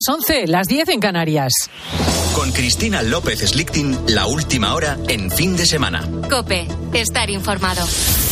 11, las 10 en Canarias. Con Cristina López Slichting, la última hora en fin de semana. COPE, estar informado.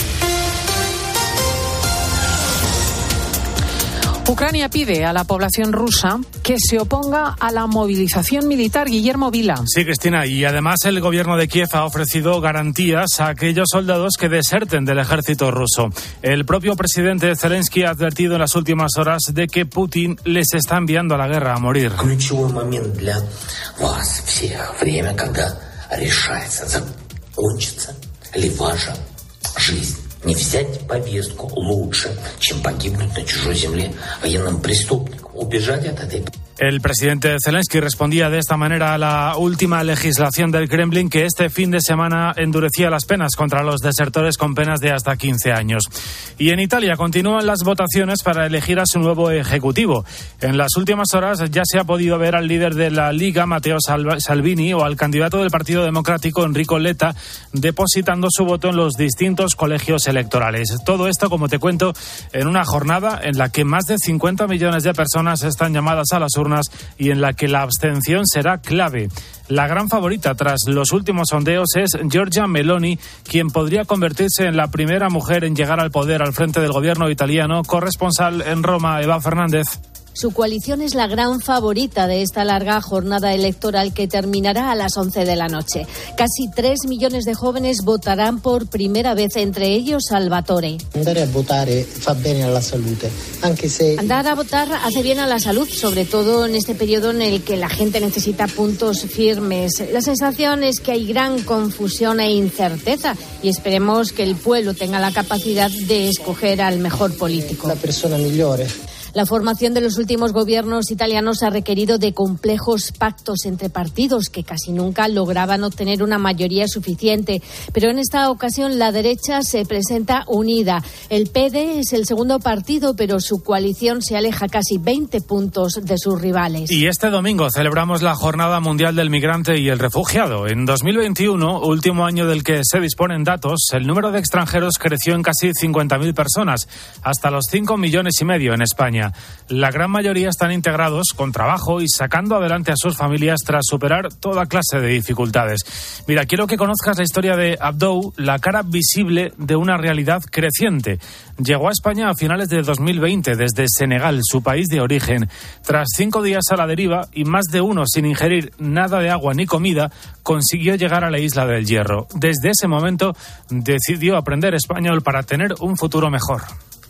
Ucrania pide a la población rusa que se oponga a la movilización militar. Guillermo Vila. Sí, Cristina, y además el gobierno de Kiev ha ofrecido garantías a aquellos soldados que deserten del ejército ruso. El propio presidente Zelensky ha advertido en las últimas horas de que Putin les está enviando a la guerra a morir. Ключевой момент для вас всех время, когда решается, закончится ли ваша жизнь. Не взять повестку лучше, чем погибнуть на чужой земле военным преступникам. Убежать от этой... El presidente Zelensky respondía de esta manera a la última legislación del Kremlin que este fin de semana endurecía las penas contra los desertores con penas de hasta 15 años. Y en Italia continúan las votaciones para elegir a su nuevo ejecutivo. En las últimas horas ya se ha podido ver al líder de la Liga, Matteo Salvini, o al candidato del Partido Democrático, Enrico Letta, depositando su voto en los distintos colegios electorales. Todo esto, como te cuento, en una jornada en la que más de 50 millones de personas están llamadas a las urnas y en la que la abstención será clave. La gran favorita tras los últimos sondeos es Giorgia Meloni, quien podría convertirse en la primera mujer en llegar al poder al frente del gobierno italiano. Corresponsal en Roma, Eva Fernández. Su coalición es la gran favorita de esta larga jornada electoral que terminará a las 11 de la noche. Casi 3 millones de jóvenes votarán por primera vez, entre ellos Salvatore. Andare a votare fa bene alla salute, anche se... Andar a votar hace bien a la salud, sobre todo en este periodo en el que la gente necesita puntos firmes. La sensación es que hay gran confusión e incerteza y esperemos que el pueblo tenga la capacidad de escoger al mejor político. La persona migliore. La formación de los últimos gobiernos italianos ha requerido de complejos pactos entre partidos que casi nunca lograban obtener una mayoría suficiente. Pero en esta ocasión la derecha se presenta unida. El PD es el segundo partido, pero su coalición se aleja casi 20 puntos de sus rivales. Y este domingo celebramos la Jornada Mundial del Migrante y el Refugiado. En 2021, último año del que se disponen datos, el número de extranjeros creció en casi 50.000 personas, hasta los 5,5 millones en España. La gran mayoría están integrados con trabajo y sacando adelante a sus familias tras superar toda clase de dificultades. Mira, quiero que conozcas la historia de Abdou, la cara visible de una realidad creciente. Llegó a España a finales de 2020 desde Senegal, su país de origen. Tras 5 días a la deriva y más de uno sin ingerir nada de agua ni comida, consiguió llegar a la isla del Hierro. Desde ese momento decidió aprender español para tener un futuro mejor.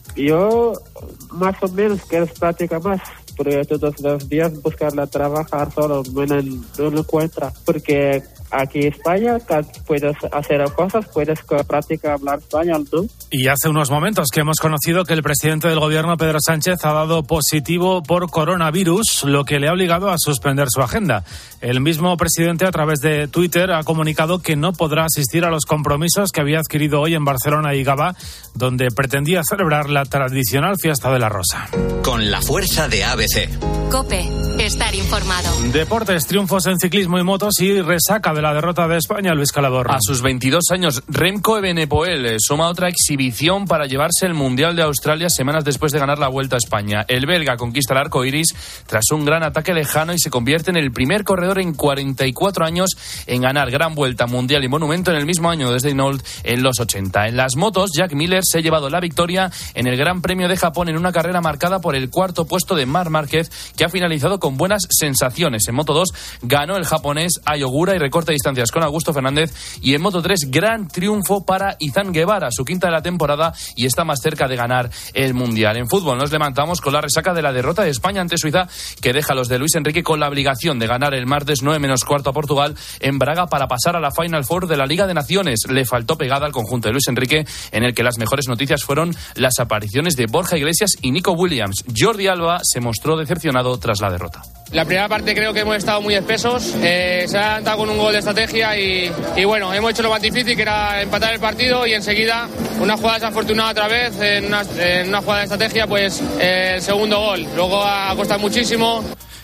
Yo más o menos quiero practicar más, porque todos los días buscarla trabajar solo no lo encuentra, porque aquí en España puedes hacer cosas, puedes practicar hablar español, ¿no? Y hace unos momentos que hemos conocido que el presidente del gobierno, Pedro Sánchez, ha dado positivo por coronavirus, lo que le ha obligado a suspender su agenda. El mismo presidente, a través de Twitter, ha comunicado que no podrá asistir a los compromisos que había adquirido hoy en Barcelona y Gavà, donde pretendía celebrar la tradicional fiesta de la Rosa. Con la fuerza de ABC. COPE, estar informado. Deportes, triunfos en ciclismo y motos y resaca de la derrota de España, Luis Calabor. A sus 22 años, Remco Evenepoel suma otra exhibición para llevarse el Mundial de Australia semanas después de ganar la Vuelta a España. El belga conquista el arco iris tras un gran ataque lejano y se convierte en el primer corredor en 44 años en ganar Gran Vuelta, Mundial y Monumento en el mismo año desde Hinault en los 80. En las motos, Jack Miller se ha llevado la victoria en el Gran Premio de Japón en una carrera marcada por el cuarto puesto de Marc Márquez, que ha finalizado con buenas sensaciones. En Moto 2 ganó el japonés Ayogura y recorta distancias con Augusto Fernández, y en Moto 3 gran triunfo para Izan Guevara, su quinta de la temporada, y está más cerca de ganar el Mundial. En fútbol nos levantamos con la resaca de la derrota de España ante Suiza, que deja a los de Luis Enrique con la obligación de ganar el martes 9-15 a Portugal en Braga para pasar a la Final Four de la Liga de Naciones. Le faltó pegada al conjunto de Luis Enrique, en el que las mejores noticias fueron las apariciones de Borja Iglesias y Nico Williams. Jordi Alba se mostró decepcionado tras la derrota. La primera parte creo que hemos estado muy espesos, se ha adelantado con un gol de estrategia y bueno, hemos hecho lo más difícil, que era empatar el partido, y enseguida una jugada desafortunada otra vez, en una jugada de estrategia, pues el segundo gol. Luego ha costado muchísimo.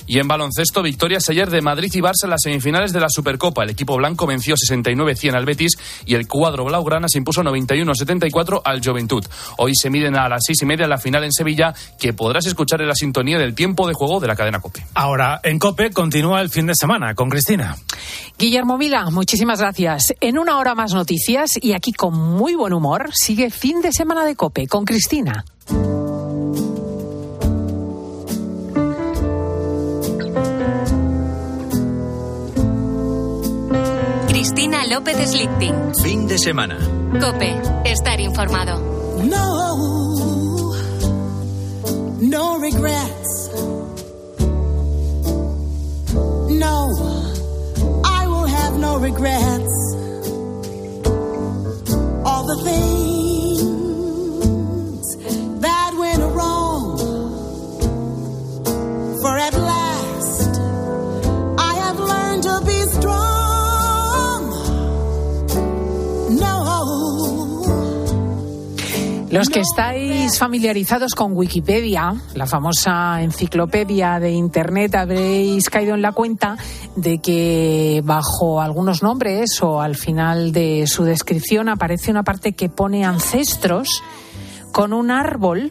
Y en baloncesto, victorias ayer de Madrid y Barça en las semifinales de la Supercopa. El equipo blanco venció 69-100 al Betis y el cuadro blaugrana se impuso 91-74 al Joventut. Hoy se miden a las 6:30 la final en Sevilla, que podrás escuchar en la sintonía del tiempo de juego de la cadena COPE. Ahora, en COPE continúa el fin de semana con Cristina. Guillermo Vila, muchísimas gracias. En una hora más noticias y aquí con muy buen humor sigue Fin de Semana de COPE con Cristina. Cristina López Slichting. Fin de semana. COPE. Estar informado. No regrets. No, I will have no regrets. All the things that went wrong, for at last I have learned to be strong. Los que estáis familiarizados con Wikipedia, la famosa enciclopedia de Internet, habréis caído en la cuenta de que bajo algunos nombres o al final de su descripción aparece una parte que pone ancestros con un árbol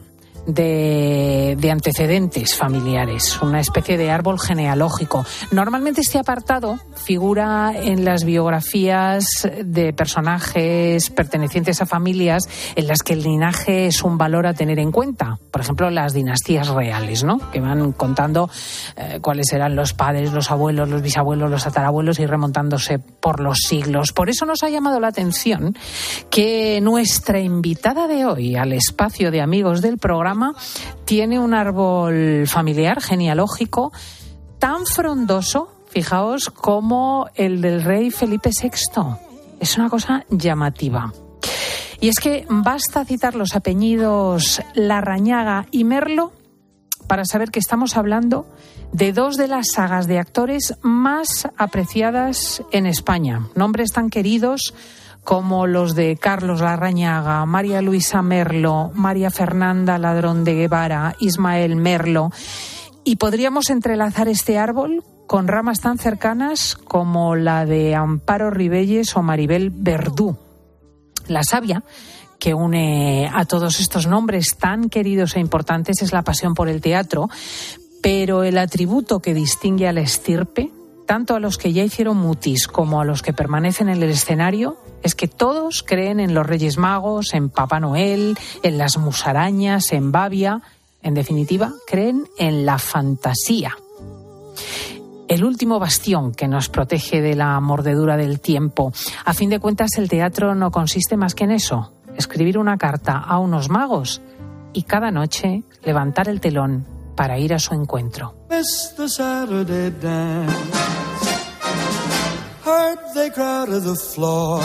de antecedentes familiares, una especie de árbol genealógico. Normalmente este apartado figura en las biografías de personajes pertenecientes a familias en las que el linaje es un valor a tener en cuenta. Por ejemplo, las dinastías reales, ¿no? Que van contando cuáles eran los padres, los abuelos, los bisabuelos, los tatarabuelos y remontándose por los siglos. Por eso nos ha llamado la atención que nuestra invitada de hoy al espacio de amigos del programa tiene un árbol familiar genealógico tan frondoso, fijaos, como el del rey Felipe VI. Es una cosa llamativa. Y es que basta citar los apellidos Larrañaga y Merlo para saber que estamos hablando de dos de las sagas de actores más apreciadas en España. Nombres tan queridos como los de Carlos Larrañaga, María Luisa Merlo, María Fernanda Ladrón de Guevara, Ismael Merlo. Y podríamos entrelazar este árbol con ramas tan cercanas como la de Amparo Ribelles o Maribel Verdú. La savia que une a todos estos nombres tan queridos e importantes es la pasión por el teatro, pero el atributo que distingue a la estirpe, tanto a los que ya hicieron mutis como a los que permanecen en el escenario, es que todos creen en los Reyes Magos, en Papá Noel, en las musarañas, en Babia. En definitiva, creen en la fantasía. El último bastión que nos protege de la mordedura del tiempo. A fin de cuentas, el teatro no consiste más que en eso: escribir una carta a unos magos y cada noche levantar el telón para ir a su encuentro. Heard they crowded the floor.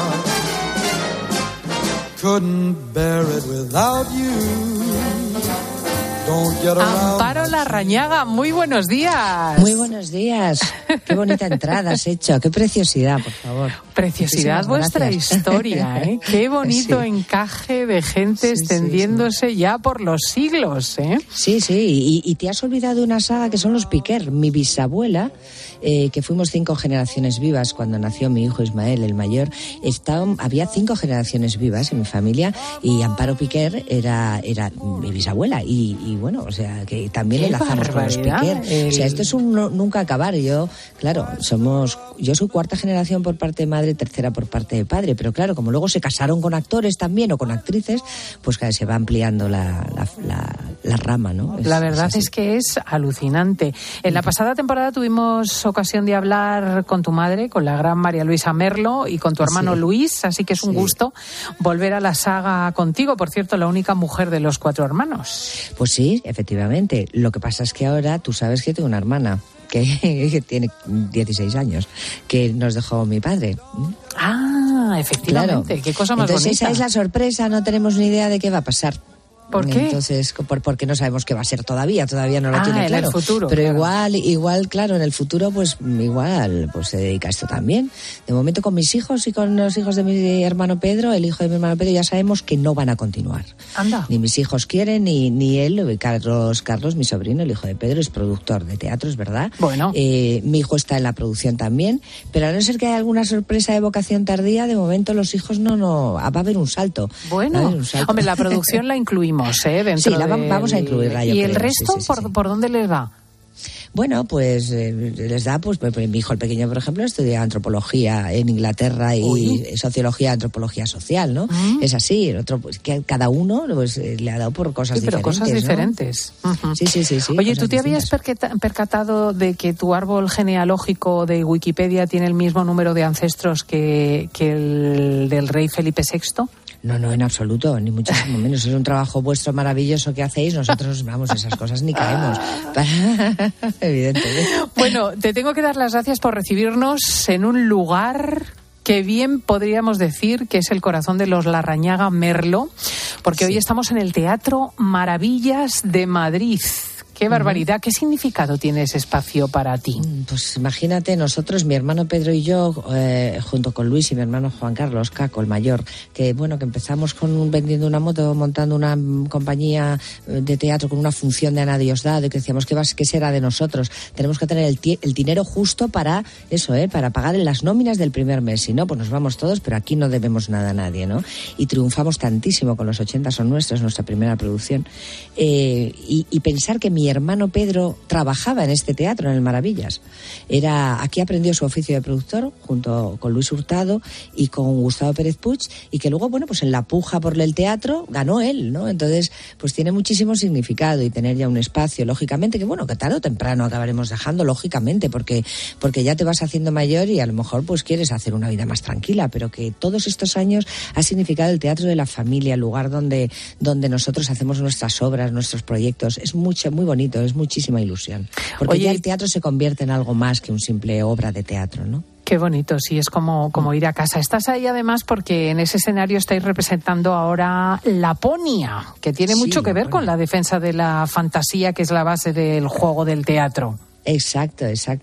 Couldn't bear it without you. Amparo Larrañaga, muy buenos días. Muy buenos días. Qué bonita entrada has hecho, qué preciosidad, por favor. Preciosidad vuestra historia, ¿eh? Qué bonito encaje de gente extendiéndose ya por los siglos, ¿eh? Sí, y te has olvidado de una saga que son los Piquer. Mi bisabuela, que fuimos 5 generaciones vivas cuando nació mi hijo Ismael, el mayor, había 5 generaciones vivas en mi familia y Amparo Piquer era mi bisabuela y bueno, o sea, que también enlazamos con los Piquer. O sea, esto es un nunca acabar. Yo soy 4ª generación por parte de madre, 3ª por parte de padre, pero claro, como luego se casaron con actores también o con actrices, pues cada vez se va ampliando la rama, ¿no? La verdad es que es alucinante. En la pasada temporada tuvimos ocasión de hablar con tu madre, con la gran María Luisa Merlo y con tu hermano Luis, así que es un gusto volver a la saga contigo. Por cierto, la única mujer de los 4 hermanos. Pues sí, efectivamente. Lo que pasa es que ahora tú sabes que tengo una hermana que tiene 16 años, que nos dejó mi padre. Ah, efectivamente. Claro. Qué cosa más Entonces, bonita. Esa es la sorpresa, no tenemos ni idea de qué va a pasar. ¿Por qué? Entonces, porque no sabemos qué va a ser todavía no lo tiene claro. En el futuro, pero claro. igual, claro, en el futuro, pues igual, pues se dedica a esto también. De momento con mis hijos y con los hijos de mi hermano Pedro, el hijo de mi hermano Pedro, ya sabemos que no van a continuar. Anda. Ni mis hijos quieren, ni él, Carlos, mi sobrino, el hijo de Pedro, es productor de teatro, es verdad. Bueno. Mi hijo está en la producción también, pero a no ser que haya alguna sorpresa de vocación tardía, de momento los hijos no va a haber un salto. Bueno, hombre, la producción la incluimos, dentro vamos a incluirla, yo ¿Y creo. el resto, sí. por dónde les va? Bueno, pues les da, pues mi hijo el pequeño, por ejemplo, estudia antropología en Inglaterra y sociología, antropología social, ¿no? Es así, el otro, pues que cada uno pues, le ha dado por cosas diferentes. Pero cosas diferentes. ¿No? Uh-huh. Sí. Oye, ¿tú te habías percatado de que tu árbol genealógico de Wikipedia tiene el mismo número de ancestros que el del rey Felipe VI? No, en absoluto, ni muchísimo menos. Es un trabajo vuestro maravilloso que hacéis. Nosotros, vamos, esas cosas ni caemos. Evidentemente. Bueno, te tengo que dar las gracias por recibirnos en un lugar que bien podríamos decir que es el corazón de los Larrañaga Merlo, porque hoy estamos en el Teatro Maravillas de Madrid. ¡Qué barbaridad! ¿Qué significado tiene ese espacio para ti? Pues imagínate, nosotros, mi hermano Pedro y yo, junto con Luis y mi hermano Juan Carlos, Caco, el mayor, que empezamos vendiendo una moto, montando una compañía de teatro con una función de Ana Diosdado, y que decíamos, ¿qué será de nosotros? Tenemos que tener el dinero justo para eso, para pagar en las nóminas del primer mes. Si no, pues nos vamos todos, pero aquí no debemos nada a nadie, ¿no? Y triunfamos tantísimo con los 80 son nuestros, nuestra primera producción. Y pensar que mi hermano Pedro trabajaba en este teatro, en el Maravillas. Aquí aprendió su oficio de productor junto con Luis Hurtado y con Gustavo Pérez Puig, y que luego, pues en la puja por el teatro ganó él, ¿no? Entonces, pues tiene muchísimo significado, y tener ya un espacio, lógicamente, que tarde o temprano acabaremos dejando, lógicamente, porque ya te vas haciendo mayor y a lo mejor pues quieres hacer una vida más tranquila, pero que todos estos años ha significado el teatro de la familia, el lugar donde nosotros hacemos nuestras obras, nuestros proyectos. Es muy bonito, es muchísima ilusión. Porque ya el teatro se convierte en algo más que un simple obra de teatro, ¿no? Qué bonito, sí, es como ir a casa. Estás ahí además porque en ese escenario estáis representando ahora Laponia, que tiene mucho que ver con la defensa de la fantasía, que es la base del juego del teatro. Exacto.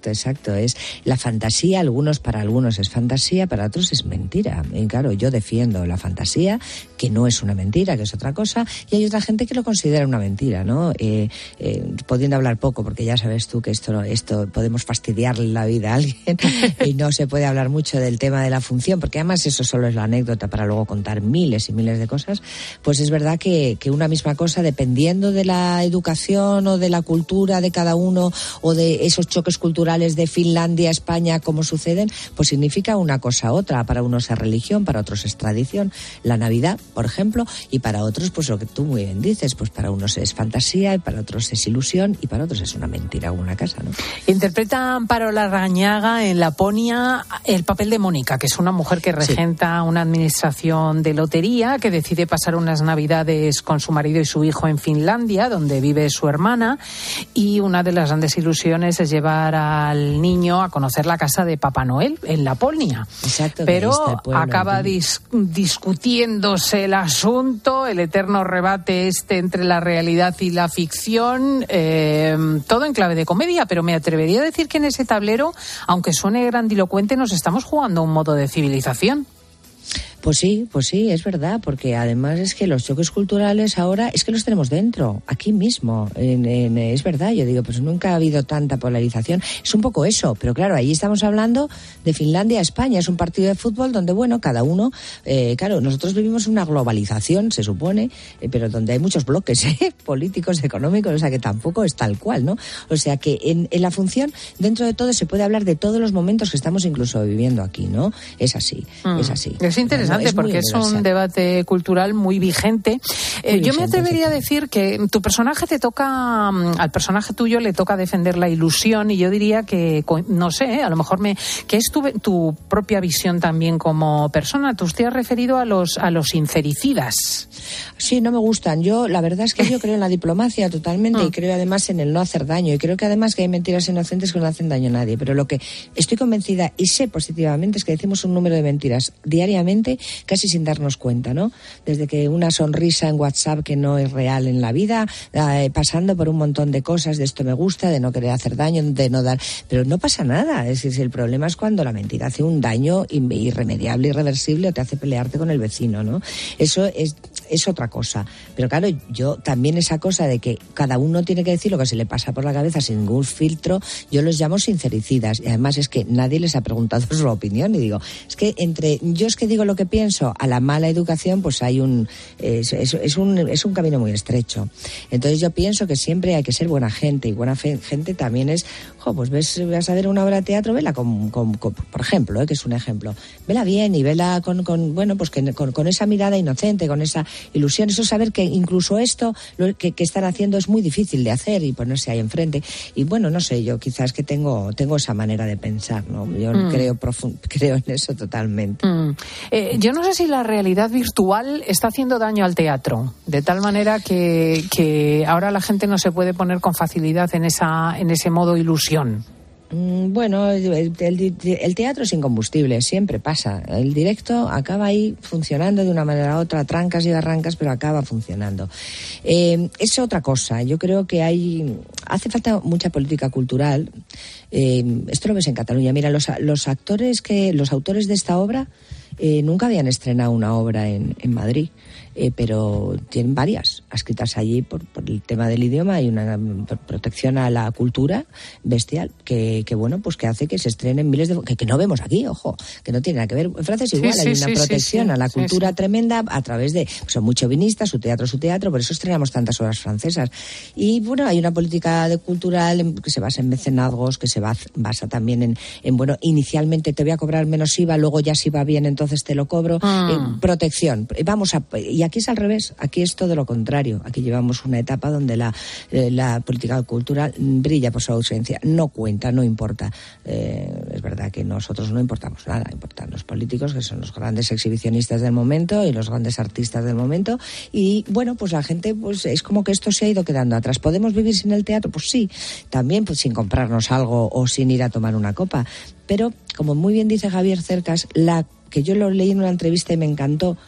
Es la fantasía, para algunos es fantasía, para otros es mentira. Y claro, yo defiendo la fantasía, que no es una mentira, que es otra cosa, y hay otra gente que lo considera una mentira, ¿no? Pudiendo hablar poco, porque ya sabes tú que esto podemos fastidiarle la vida a alguien y no se puede hablar mucho del tema de la función, porque además eso solo es la anécdota para luego contar miles y miles de cosas. Pues es verdad que una misma cosa, dependiendo de la educación o de la cultura de cada uno, o de esos choques culturales de Finlandia, España, como suceden, pues significa una cosa u otra. Para unos es religión, para otros es tradición, la Navidad, por ejemplo, y para otros, pues lo que tú muy bien dices, pues para unos es fantasía, y para otros es ilusión, y para otros es una mentira o una casa, ¿no? Interpreta Amparo Larrañaga en Laponia el papel de Mónica, que es una mujer que regenta una administración de lotería, que decide pasar unas Navidades con su marido y su hijo en Finlandia, donde vive su hermana, y una de las grandes ilusiones es llevar al niño a conocer la casa de Papá Noel en Laponia. Exacto. Pero acaba discutiéndose el asunto, el eterno rebate entre la realidad y la ficción, todo en clave de comedia, pero me atrevería a decir que en ese tablero, aunque suene grandilocuente, nos estamos jugando un modo de civilización. Pues sí, es verdad, porque además es que los choques culturales ahora es que los tenemos dentro, aquí mismo. Es verdad, yo digo, pues nunca ha habido tanta polarización. Es un poco eso, pero claro, ahí estamos hablando de Finlandia a España. Es un partido de fútbol donde, cada uno, claro, nosotros vivimos una globalización, se supone, pero donde hay muchos bloques políticos, económicos, o sea que tampoco es tal cual, ¿no? O sea que en la función, dentro de todo, se puede hablar de todos los momentos que estamos incluso viviendo aquí, ¿no? Es así, es así. Es interesante. Porque es un debate cultural muy vigente. Yo me atrevería a decir que al personaje tuyo le toca defender la ilusión, y yo diría que, no sé, a lo mejor que es tu propia visión también como persona. Tú te has referido a los sincericidas. Sí, no me gustan. La verdad es que yo creo en la diplomacia totalmente, y creo además en el no hacer daño, y creo que además que hay mentiras inocentes que no hacen daño a nadie. Pero lo que estoy convencida y sé positivamente es que decimos un número de mentiras diariamente golpe, casi sin darnos cuenta, ¿no? Desde que una sonrisa en WhatsApp que no es real en la vida, pasando por un montón de cosas, de esto me gusta, de no querer hacer daño, de no dar... Pero no pasa nada, es decir, el problema es cuando la mentira hace un daño irremediable, irreversible, o te hace pelearte con el vecino, ¿no? Eso es otra cosa. Pero claro, yo también esa cosa de que cada uno tiene que decir lo que se le pasa por la cabeza sin ningún filtro, yo los llamo sincericidas. Y además es que nadie les ha preguntado su opinión. Y digo, es que yo es que digo lo que pienso, a la mala educación, pues hay es un camino muy estrecho. Entonces yo pienso que siempre hay que ser buena gente, y buena gente también es, pues vas a ver una obra de teatro, vela por ejemplo, que es un ejemplo, vela bien y vela con esa mirada inocente, con esa ilusión, eso saber que incluso esto lo que están haciendo es muy difícil de hacer y ponerse ahí enfrente. Y bueno, no sé, yo quizás que tengo esa manera de pensar, ¿no? Yo creo en eso totalmente. Yo no sé si la realidad virtual está haciendo daño al teatro, de tal manera que ahora la gente no se puede poner con facilidad en ese modo ilusión. Bueno, el teatro es incombustible, siempre pasa. El directo acaba ahí funcionando de una manera u otra, trancas y barrancas, pero acaba funcionando. Es otra cosa. Yo creo que hace falta mucha política cultural. Esto lo ves en Cataluña. Mira, los autores de esta obra nunca habían estrenado una obra en Madrid. Pero tienen varias escritas allí por el tema del idioma. Hay una protección a la cultura bestial que bueno, pues que hace que se estrenen miles de... que no vemos aquí, ojo, que no tiene nada que ver. En Francia es igual, hay una protección a la cultura tremenda a través de... Son muy chauvinistas, su teatro, por eso estrenamos tantas obras francesas. Y bueno, hay una política cultural que se basa en mecenazgos, que se basa también en bueno, inicialmente te voy a cobrar menos IVA, luego ya si va bien entonces te lo cobro. Protección. Y aquí es al revés, aquí es todo lo contrario. Aquí llevamos una etapa donde la política cultural brilla por su ausencia. No cuenta, no importa. Es verdad que nosotros no importamos nada, importan los políticos, que son los grandes exhibicionistas del momento y los grandes artistas del momento. Y bueno, pues la gente, pues es como que esto se ha ido quedando atrás. ¿Podemos vivir sin el teatro? Pues sí. También pues sin comprarnos algo o sin ir a tomar una copa. Pero, como muy bien dice Javier Cercas, que yo lo leí en una entrevista y me encantó,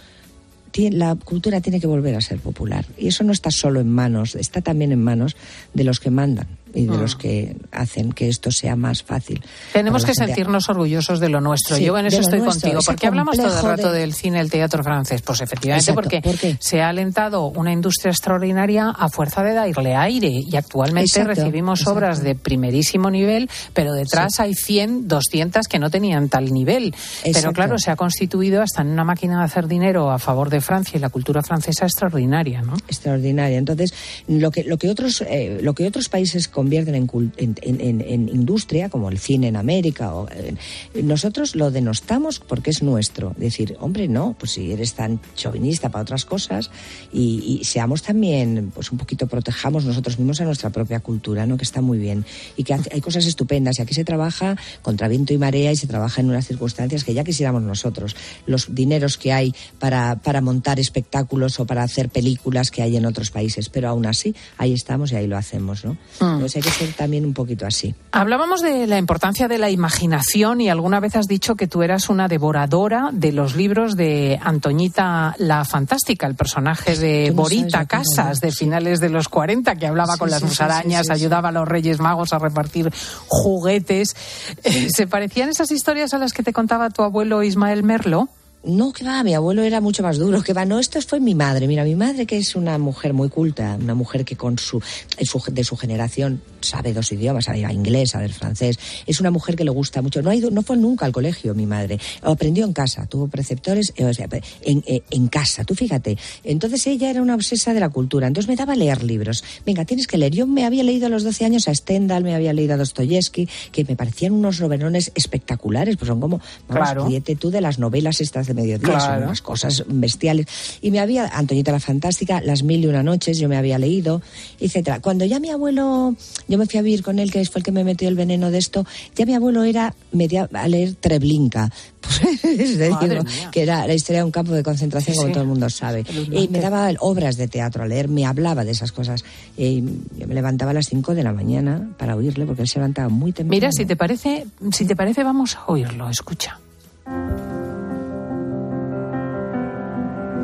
la cultura tiene que volver a ser popular. Y eso no está solo en manos, está también en manos de los que mandan y de los que hacen que esto sea más fácil. Tenemos que sentirnos orgullosos de lo nuestro. Sí, yo en eso estoy contigo. ¿Por qué hablamos todo el rato del cine, el teatro francés? Pues efectivamente porque se ha alentado una industria extraordinaria a fuerza de darle aire. Y actualmente recibimos obras de primerísimo nivel, pero detrás hay 100, 200 que no tenían tal nivel. Pero claro, se ha constituido hasta en una máquina de hacer dinero a favor de Francia y la cultura francesa extraordinaria, ¿no? Extraordinaria. Entonces, lo que otros países convierten en industria, como el cine en América, nosotros lo denostamos porque es nuestro. Decir, hombre, no, pues si eres tan chauvinista para otras cosas, y seamos también, pues un poquito protejamos nosotros mismos a nuestra propia cultura, ¿no? Que está muy bien. Y que hay cosas estupendas, y aquí se trabaja contra viento y marea y se trabaja en unas circunstancias que ya quisiéramos nosotros. Los dineros que hay para montar espectáculos o para hacer películas que hay en otros países, pero aún así, ahí estamos y ahí lo hacemos, ¿no? Pues hay que ser también un poquito así. Hablábamos de la importancia de la imaginación y alguna vez has dicho que tú eras una devoradora de los libros de Antoñita la Fantástica, el personaje de Borita Casas de finales de los 40, que hablaba con las musarañas, ayudaba a los Reyes Magos a repartir juguetes. ¿Se parecían esas historias a las que te contaba tu abuelo Ismael Merlo? No, que va, mi abuelo era mucho más duro, que va, no, esto fue mi madre. Mira, mi madre, que es una mujer muy culta, una mujer que de su generación sabe 2 idiomas, sabe inglés, sabe francés, es una mujer que le gusta mucho. No fue nunca al colegio mi madre, aprendió en casa, tuvo preceptores en casa, tú fíjate. Entonces ella era una obsesa de la cultura, entonces me daba a leer libros. Venga, tienes que leer. Yo me había leído a los 12 años a Stendhal, me había leído a Dostoyevsky, que me parecían unos novelones espectaculares, pues son como, vamos, ríete tú de las novelas estas de mediodía, son unas cosas bestiales. Y me había, Antoñita la Fantástica, Las 1001 noches, yo me había leído, etcétera. Cuando ya mi abuelo, yo me fui a vivir con él, que fue el que me metió el veneno de esto, ya mi abuelo media a leer Treblinka, que era la historia de un campo de concentración, como todo el mundo sabe. Y me daba obras de teatro a leer, me hablaba de esas cosas. Yo me levantaba a las 5 de la mañana para oírle, porque él se levantaba muy temprano. Mira, si te parece, vamos a oírlo, escucha.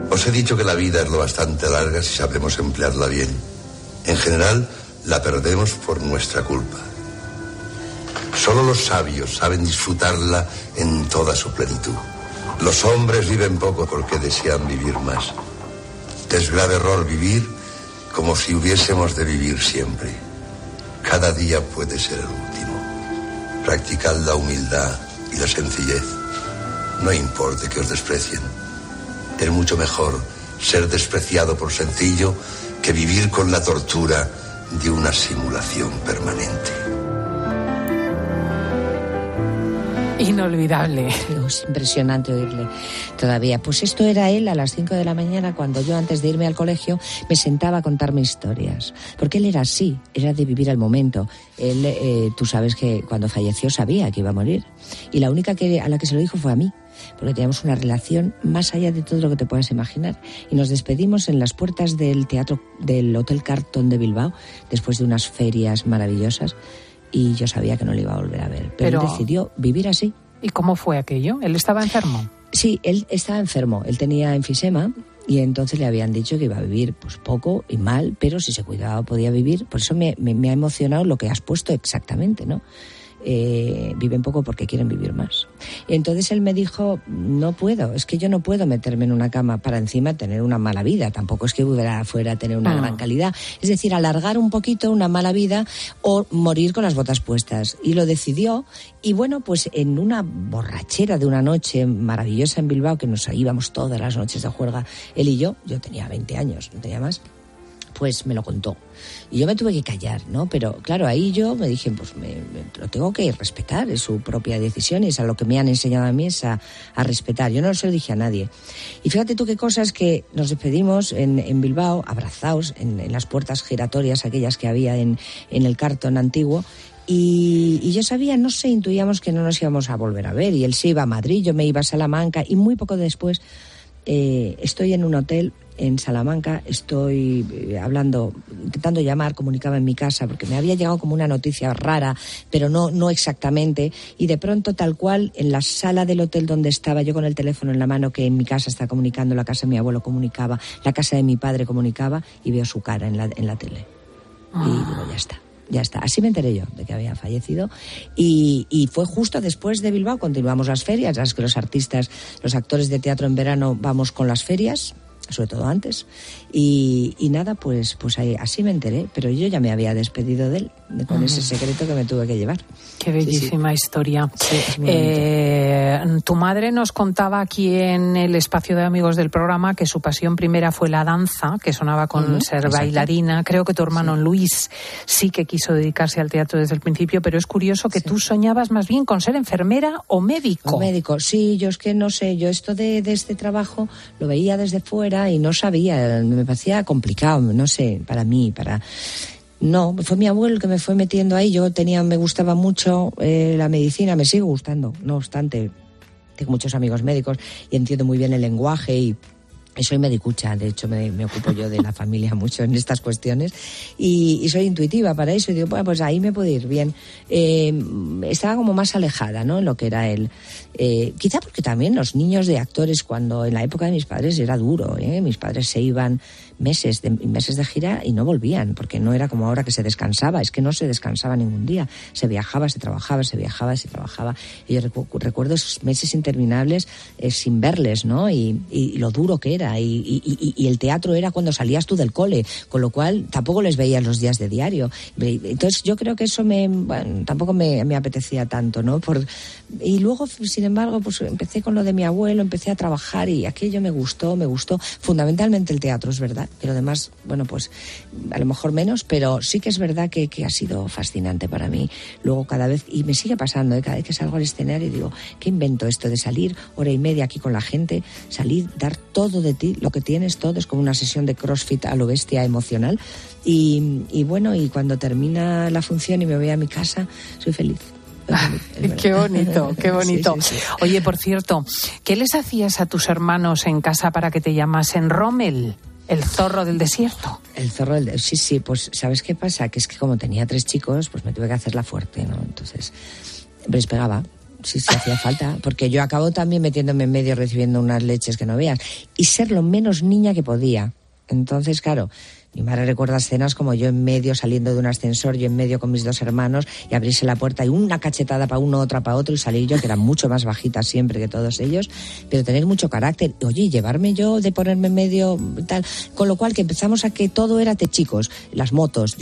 Os he dicho que la vida es lo bastante larga si sabemos emplearla bien. En general, la perdemos por nuestra culpa. Solo los sabios saben disfrutarla en toda su plenitud. Los hombres viven poco porque desean vivir más. Es grave error vivir como si hubiésemos de vivir siempre. Cada día puede ser el último. Practicad la humildad y la sencillez. No importa que os desprecien. Es mucho mejor ser despreciado por sencillo que vivir con la tortura de una simulación permanente. Inolvidable. Es impresionante oírle todavía. Pues esto era él a las 5 de la mañana, cuando yo, antes de irme al colegio, me sentaba a contarme historias. Porque él era así, era de vivir al momento. Él, tú sabes que cuando falleció sabía que iba a morir. Y la única a la que se lo dijo fue a mí. Porque teníamos una relación más allá de todo lo que te puedas imaginar. Y nos despedimos en las puertas del teatro del Hotel Carlton de Bilbao, después de unas ferias maravillosas. Y yo sabía que no le iba a volver a ver. Pero él decidió vivir así. ¿Y cómo fue aquello? ¿Él estaba enfermo? Sí, él estaba enfermo. Él tenía enfisema y entonces le habían dicho que iba a vivir pues poco y mal, pero si se cuidaba podía vivir. Por eso me ha emocionado lo que has puesto exactamente, ¿no? Viven poco porque quieren vivir más. Entonces él me dijo, no puedo, es que yo no puedo meterme en una cama para encima tener una mala vida, tampoco es que fuera a tener una gran calidad, es decir, alargar un poquito una mala vida o morir con las botas puestas. Y lo decidió, y bueno, pues en una borrachera de una noche maravillosa en Bilbao, que nos íbamos todas las noches de juerga, él y yo tenía 20 años, no tenía más, pues me lo contó. Y yo me tuve que callar, ¿no? Pero claro, ahí yo me dije, pues lo tengo que respetar, es su propia decisión y es a lo que me han enseñado a mí, es a respetar. Yo no se lo dije a nadie. Y fíjate tú qué cosas, que nos despedimos en Bilbao, abrazados en las puertas giratorias, aquellas que había en el Carlton antiguo. Y yo sabía, no sé, intuíamos que no nos íbamos a volver a ver. Y él se iba a Madrid, yo me iba a Salamanca, y muy poco después estoy en un hotel en Salamanca, estoy intentando llamar, comunicaba en mi casa, porque me había llegado como una noticia rara, pero no exactamente, y de pronto, tal cual, en la sala del hotel donde estaba, yo con el teléfono en la mano, que en mi casa está comunicando, la casa de mi abuelo comunicaba, la casa de mi padre comunicaba, y veo su cara en la tele. Y digo, ya está. Así me enteré yo de que había fallecido, y fue justo después de Bilbao. Continuamos las ferias, sabes que los artistas, los actores de teatro en verano vamos con las ferias, sobre todo antes, y nada, pues ahí, así me enteré, pero yo ya me había despedido de él, con ese secreto que me tuve que llevar. Qué bellísima historia. Sí, es muy tu madre nos contaba aquí en el espacio de amigos del programa que su pasión primera fue la danza, que sonaba con ser bailarina. Creo que tu hermano Luis sí que quiso dedicarse al teatro desde el principio, pero es curioso que tú soñabas más bien con ser enfermera o médico. O médico, sí, yo es que no sé, yo esto de este trabajo lo veía desde fuera y no sabía, me parecía complicado, no sé, para mí, No, fue mi abuelo el que me fue metiendo ahí. Me gustaba mucho la medicina, me sigue gustando, no obstante, tengo muchos amigos médicos y entiendo muy bien el lenguaje y soy medicucha, de hecho me ocupo yo de la familia mucho en estas cuestiones y soy intuitiva para eso y digo, bueno, pues ahí me puede ir bien. Estaba como más alejada, ¿no?, en lo que era él. Quizá porque también los niños de actores, cuando en la época de mis padres era duro, mis padres se iban meses de gira y no volvían, porque no era como ahora que se descansaba, es que no se descansaba ningún día, se viajaba, se trabajaba, se viajaba, se trabajaba, y yo recuerdo esos meses interminables sin verles, ¿no?, y lo duro que era, y el teatro era cuando salías tú del cole, con lo cual tampoco les veías los días de diario. Entonces yo creo que eso tampoco me apetecía tanto, ¿no? Y luego, sin embargo, pues empecé con lo de mi abuelo, empecé a trabajar y aquello me gustó, fundamentalmente el teatro, es verdad, que lo demás, bueno, pues a lo mejor menos, pero sí que es verdad que ha sido fascinante para mí. Luego cada vez, y me sigue pasando, cada vez que salgo al escenario digo, ¿qué invento esto de salir hora y media aquí con la gente, salir, dar todo de ti, lo que tienes, todo? Es como una sesión de CrossFit a lo bestia emocional, y bueno, y cuando termina la función y me voy a mi casa, soy feliz. Qué bonito, qué bonito. Sí. Oye, por cierto, ¿qué les hacías a tus hermanos en casa para que te llamasen Rommel, el zorro del desierto? El zorro del desierto, sí, pues ¿sabes qué pasa? Que es que como tenía 3 chicos, pues me tuve que hacerla fuerte, ¿no? Entonces les pegaba sí hacía falta, porque yo acabo también metiéndome en medio recibiendo unas leches que no veas, y ser lo menos niña que podía. Entonces, claro, mi madre recuerda escenas como yo en medio saliendo de un ascensor, yo en medio con mis 2 hermanos y abrirse la puerta y una cachetada para uno, otra para otro y salir yo, que era mucho más bajita siempre que todos ellos, pero tener mucho carácter. Oye, llevarme yo de ponerme en medio tal, con lo cual que empezamos a que todo era de chicos, las motos,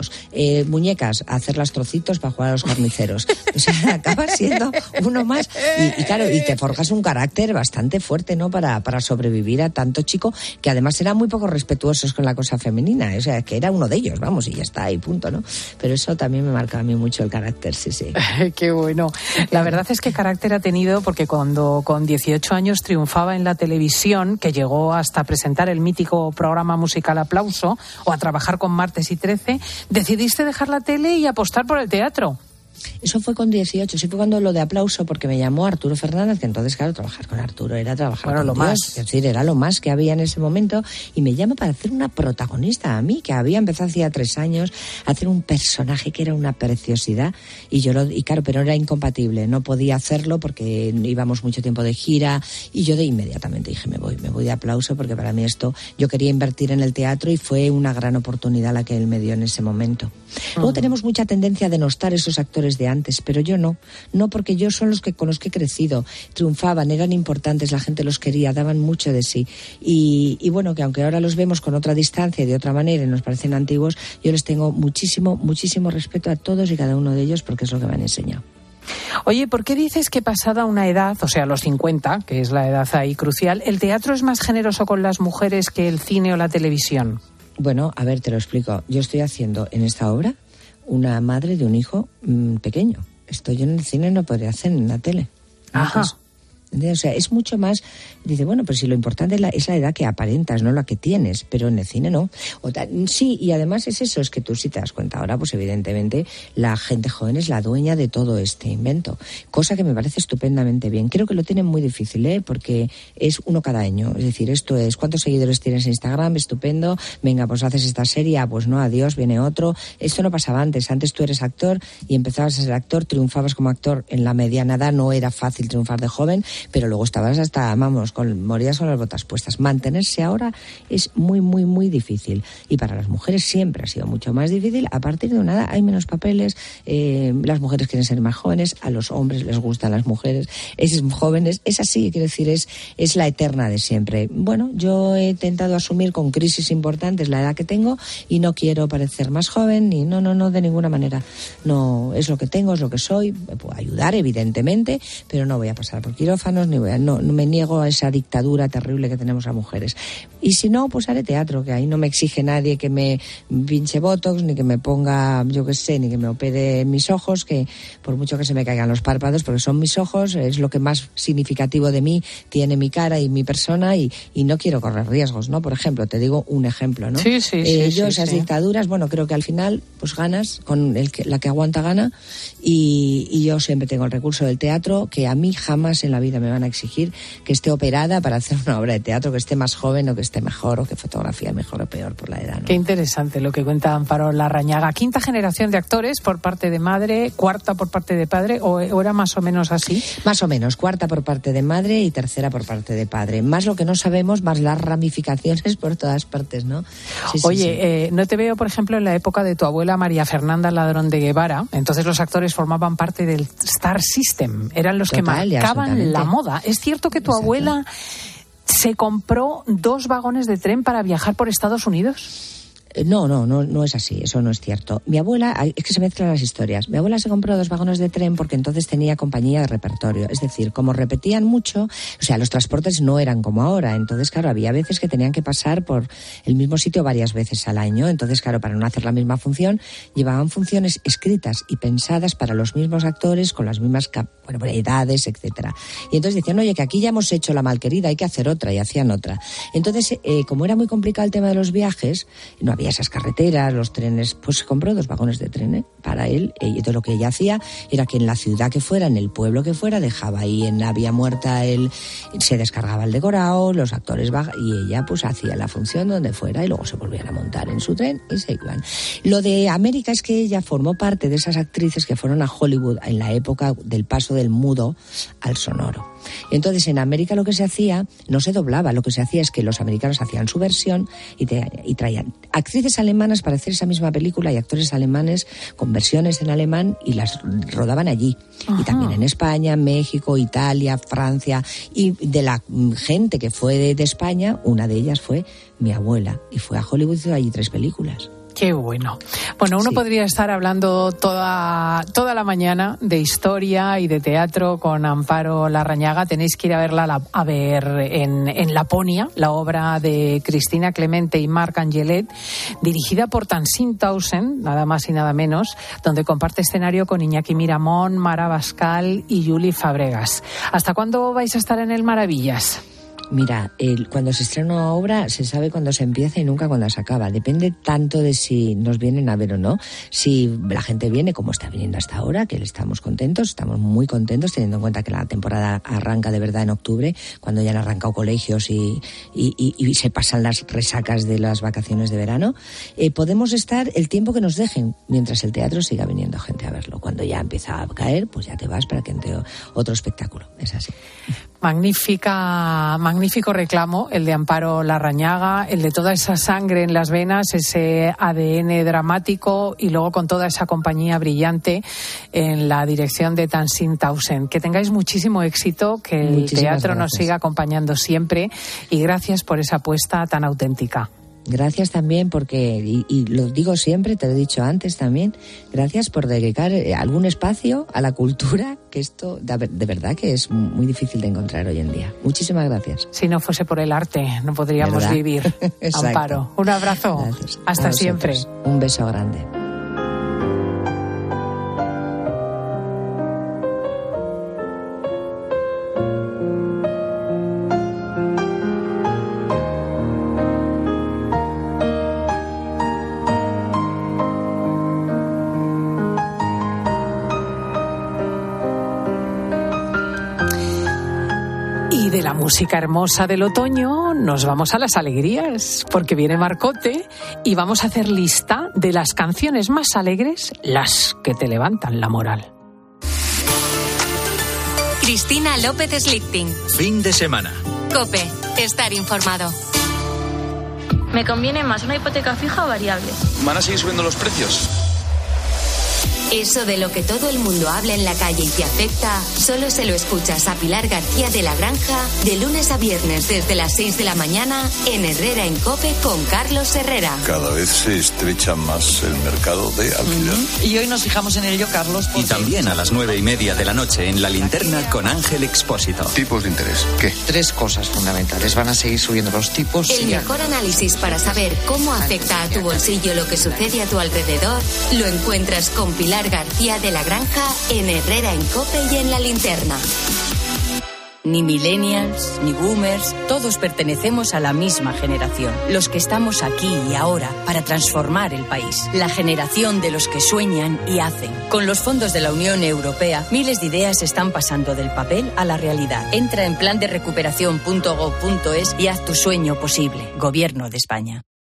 muñecas, a hacerlas trocitos para jugar a los carniceros. O sea, acabas siendo uno más y claro, y te forjas un carácter bastante fuerte, ¿no? Para sobrevivir a tanto chico que además eran muy poco respetuosos con la cosa femenina. O sea, que era uno de ellos, vamos, y ya está, y punto, ¿no? Pero eso también me marca a mí mucho el carácter, sí. Qué bueno. La verdad es que carácter ha tenido, porque cuando con 18 años triunfaba en la televisión, que llegó hasta presentar el mítico programa musical Aplauso, o a trabajar con Martes y 13, decidiste dejar la tele y apostar por el teatro. Eso fue con 18, sí fue cuando lo de Aplauso, porque me llamó Arturo Fernández, que entonces, claro, trabajar con Arturo era trabajar con Dios, más. Es decir, era lo más que había en ese momento, y me llama para hacer una protagonista a mí, que había empezado hacía 3 años a hacer un personaje que era una preciosidad, y claro, pero era incompatible, no podía hacerlo porque íbamos mucho tiempo de gira, y yo de inmediatamente dije, me voy de Aplauso, porque para mí esto, yo quería invertir en el teatro y fue una gran oportunidad la que él me dio en ese momento. Luego tenemos mucha tendencia a denostar esos actores de antes, pero yo no porque yo son con los que he crecido, triunfaban, eran importantes, la gente los quería, daban mucho de sí y bueno, que aunque ahora los vemos con otra distancia y de otra manera y nos parecen antiguos, yo les tengo muchísimo respeto a todos y cada uno de ellos porque es lo que me han enseñado. Oye, ¿por qué dices que pasada una edad, o sea, los 50, que es la edad ahí crucial, el teatro es más generoso con las mujeres que el cine o la televisión? Bueno, a ver, te lo explico. Yo estoy haciendo en esta obra una madre de un hijo pequeño. Esto yo en el cine no podría hacer en la tele. Ajá. O sea, es mucho más... Dice, bueno, pero si lo importante es la edad que aparentas, no la que tienes, pero en el cine no. Sí, y además es eso, es que tú si te das cuenta ahora, pues evidentemente la gente joven es la dueña de todo este invento, cosa que me parece estupendamente bien. Creo que lo tienen muy difícil, porque es uno cada año. Es decir, esto es, ¿cuántos seguidores tienes en Instagram? Estupendo. Venga, pues haces esta serie, pues no, adiós, viene otro. Esto no pasaba antes. Antes tú eres actor y empezabas a ser actor, triunfabas como actor en la mediana edad, no era fácil triunfar de joven, pero luego estabas hasta, morías con las botas puestas. Mantenerse ahora es muy difícil. Y para las mujeres siempre ha sido mucho más difícil. A partir de nada hay menos papeles, las mujeres quieren ser más jóvenes, a los hombres les gustan las mujeres jóvenes. Es así, quiero decir, es la eterna de siempre. Bueno, yo he intentado asumir con crisis importantes la edad que tengo y no quiero parecer más joven, ni no, de ninguna manera. No, es lo que tengo, es lo que soy. Me puedo ayudar, evidentemente, pero no voy a pasar por quirófanos, no me niego a esa dictadura terrible que tenemos a mujeres. Y si no, pues haré teatro, que ahí no me exige nadie que me pinche botox, ni que me ponga, yo qué sé, ni que me opere mis ojos, que por mucho que se me caigan los párpados, porque son mis ojos, es lo que más significativo de mí tiene mi cara y mi persona, y no quiero correr riesgos, ¿no? Por ejemplo, te digo un ejemplo, ¿no? Sí, yo esas dictaduras, bueno, creo que al final, pues ganas, con la que aguanta gana, y yo siempre tengo el recurso del teatro, que a mí jamás en la vida me van a exigir que esté operada para hacer una obra de teatro, que esté más joven o que esté mejor, o que fotografía mejor o peor por la edad, ¿no? Qué interesante lo que cuenta Amparo Larrañaga. Quinta generación de actores por parte de madre, cuarta por parte de padre, ¿o era más o menos así? Más o menos, cuarta por parte de madre y tercera por parte de padre. Más lo que no sabemos, más las ramificaciones por todas partes, ¿no? Sí, Oye, no te veo, por ejemplo, en la época de tu abuela María Fernanda Ladrón de Guevara. Entonces los actores formaban parte del Star System, eran los que marcaban la moda. ¿Es cierto que tu abuela se compró 2 vagones de tren para viajar por Estados Unidos? No es así, eso no es cierto. Mi abuela, es que se mezclan las historias. Mi abuela se compró 2 vagones de tren porque entonces tenía compañía de repertorio. Es decir, como repetían mucho, o sea, los transportes no eran como ahora. Entonces, claro, había veces que tenían que pasar por el mismo sitio varias veces al año. Entonces, claro, para no hacer la misma función, llevaban funciones escritas y pensadas para los mismos actores, con las mismas edades, etcétera. Y entonces decían, oye, que aquí ya hemos hecho la malquerida, hay que hacer otra, y hacían otra. Entonces, como era muy complicado el tema de los viajes, no había esas carreteras, los trenes, pues se compró 2 vagones de tren para él. Y todo lo que ella hacía era que en la ciudad que fuera, en el pueblo que fuera, dejaba ahí en la vía muerta, se descargaba el decorado, los actores y ella pues hacía la función donde fuera y luego se volvían a montar en su tren y se iban. Lo de América es que ella formó parte de esas actrices que fueron a Hollywood en la época del paso del mudo al sonoro. Entonces, en América lo que se hacía, no se doblaba, lo que se hacía es que los americanos hacían su versión y traían actrices alemanas para hacer esa misma película y actores alemanes con versiones en alemán y las rodaban allí. Ajá. Y también en España, México, Italia, Francia. Y de la gente que fue de España, una de ellas fue mi abuela y fue a Hollywood y hizo allí 3 películas. Qué bueno. Bueno, uno podría estar hablando toda la mañana de historia y de teatro con Amparo Larrañaga. Tenéis que ir a verla en Laponia, la obra de Cristina Clemente y Marc Angelet, dirigida por Tansin Townsend, nada más y nada menos, donde comparte escenario con Iñaki Miramón, Mara Bascal y Juli Fabregas. ¿Hasta cuándo vais a estar en el Maravillas? Mira, cuando se estrena una obra se sabe cuándo se empieza y nunca cuándo se acaba. Depende tanto de si nos vienen a ver o no. Si la gente viene como está viniendo hasta ahora, que estamos contentos, estamos muy contentos, teniendo en cuenta que la temporada arranca de verdad en octubre, cuando ya han arrancado colegios y se pasan las resacas de las vacaciones de verano. Podemos estar el tiempo que nos dejen, mientras el teatro siga viniendo gente a verlo. Cuando ya empieza a caer, pues ya te vas para que entre otro espectáculo. Es así. Magnífico reclamo, el de Amparo Larrañaga, el de toda esa sangre en las venas, ese ADN dramático y luego con toda esa compañía brillante en la dirección de Tansin Townsend. Que tengáis muchísimo éxito, que el teatro nos siga acompañando siempre y gracias por esa apuesta tan auténtica. Gracias también porque, y lo digo siempre, te lo he dicho antes también, gracias por dedicar algún espacio a la cultura, que esto de verdad que es muy difícil de encontrar hoy en día. Muchísimas gracias. Si no fuese por el arte, no podríamos ¿verdad? Vivir. Amparo, un abrazo. Gracias. Hasta siempre. Un beso grande. De la música hermosa del otoño nos vamos a las alegrías, porque viene Marcote y vamos a hacer lista de las canciones más alegres, las que te levantan la moral. Cristina López Slichting. Fin de semana. COPE. Estar informado. ¿Me conviene más una hipoteca fija o variable? ¿Van a seguir subiendo los precios? Eso de lo que todo el mundo habla en la calle y te afecta, solo se lo escuchas a Pilar García de la Granja de lunes a viernes desde las 6 de la mañana en Herrera en COPE con Carlos Herrera. Cada vez se estrecha más el mercado de alquiler. Y hoy nos fijamos en ello, Carlos. Y también a las 9:30 de la noche en La Linterna con Ángel Expósito. ¿Tipos de interés? ¿Qué? 3 cosas fundamentales. Van a seguir subiendo los tipos. El mejor análisis para saber cómo afecta a tu bolsillo lo que sucede a tu alrededor lo encuentras con Pilar García de la Granja en Herrera en COPE y en La Linterna. Ni millennials, ni boomers, todos pertenecemos a la misma generación. Los que estamos aquí y ahora para transformar el país. La generación de los que sueñan y hacen. Con los fondos de la Unión Europea, miles de ideas están pasando del papel a la realidad. Entra en planderecuperación.gov.es y haz tu sueño posible. Gobierno de España.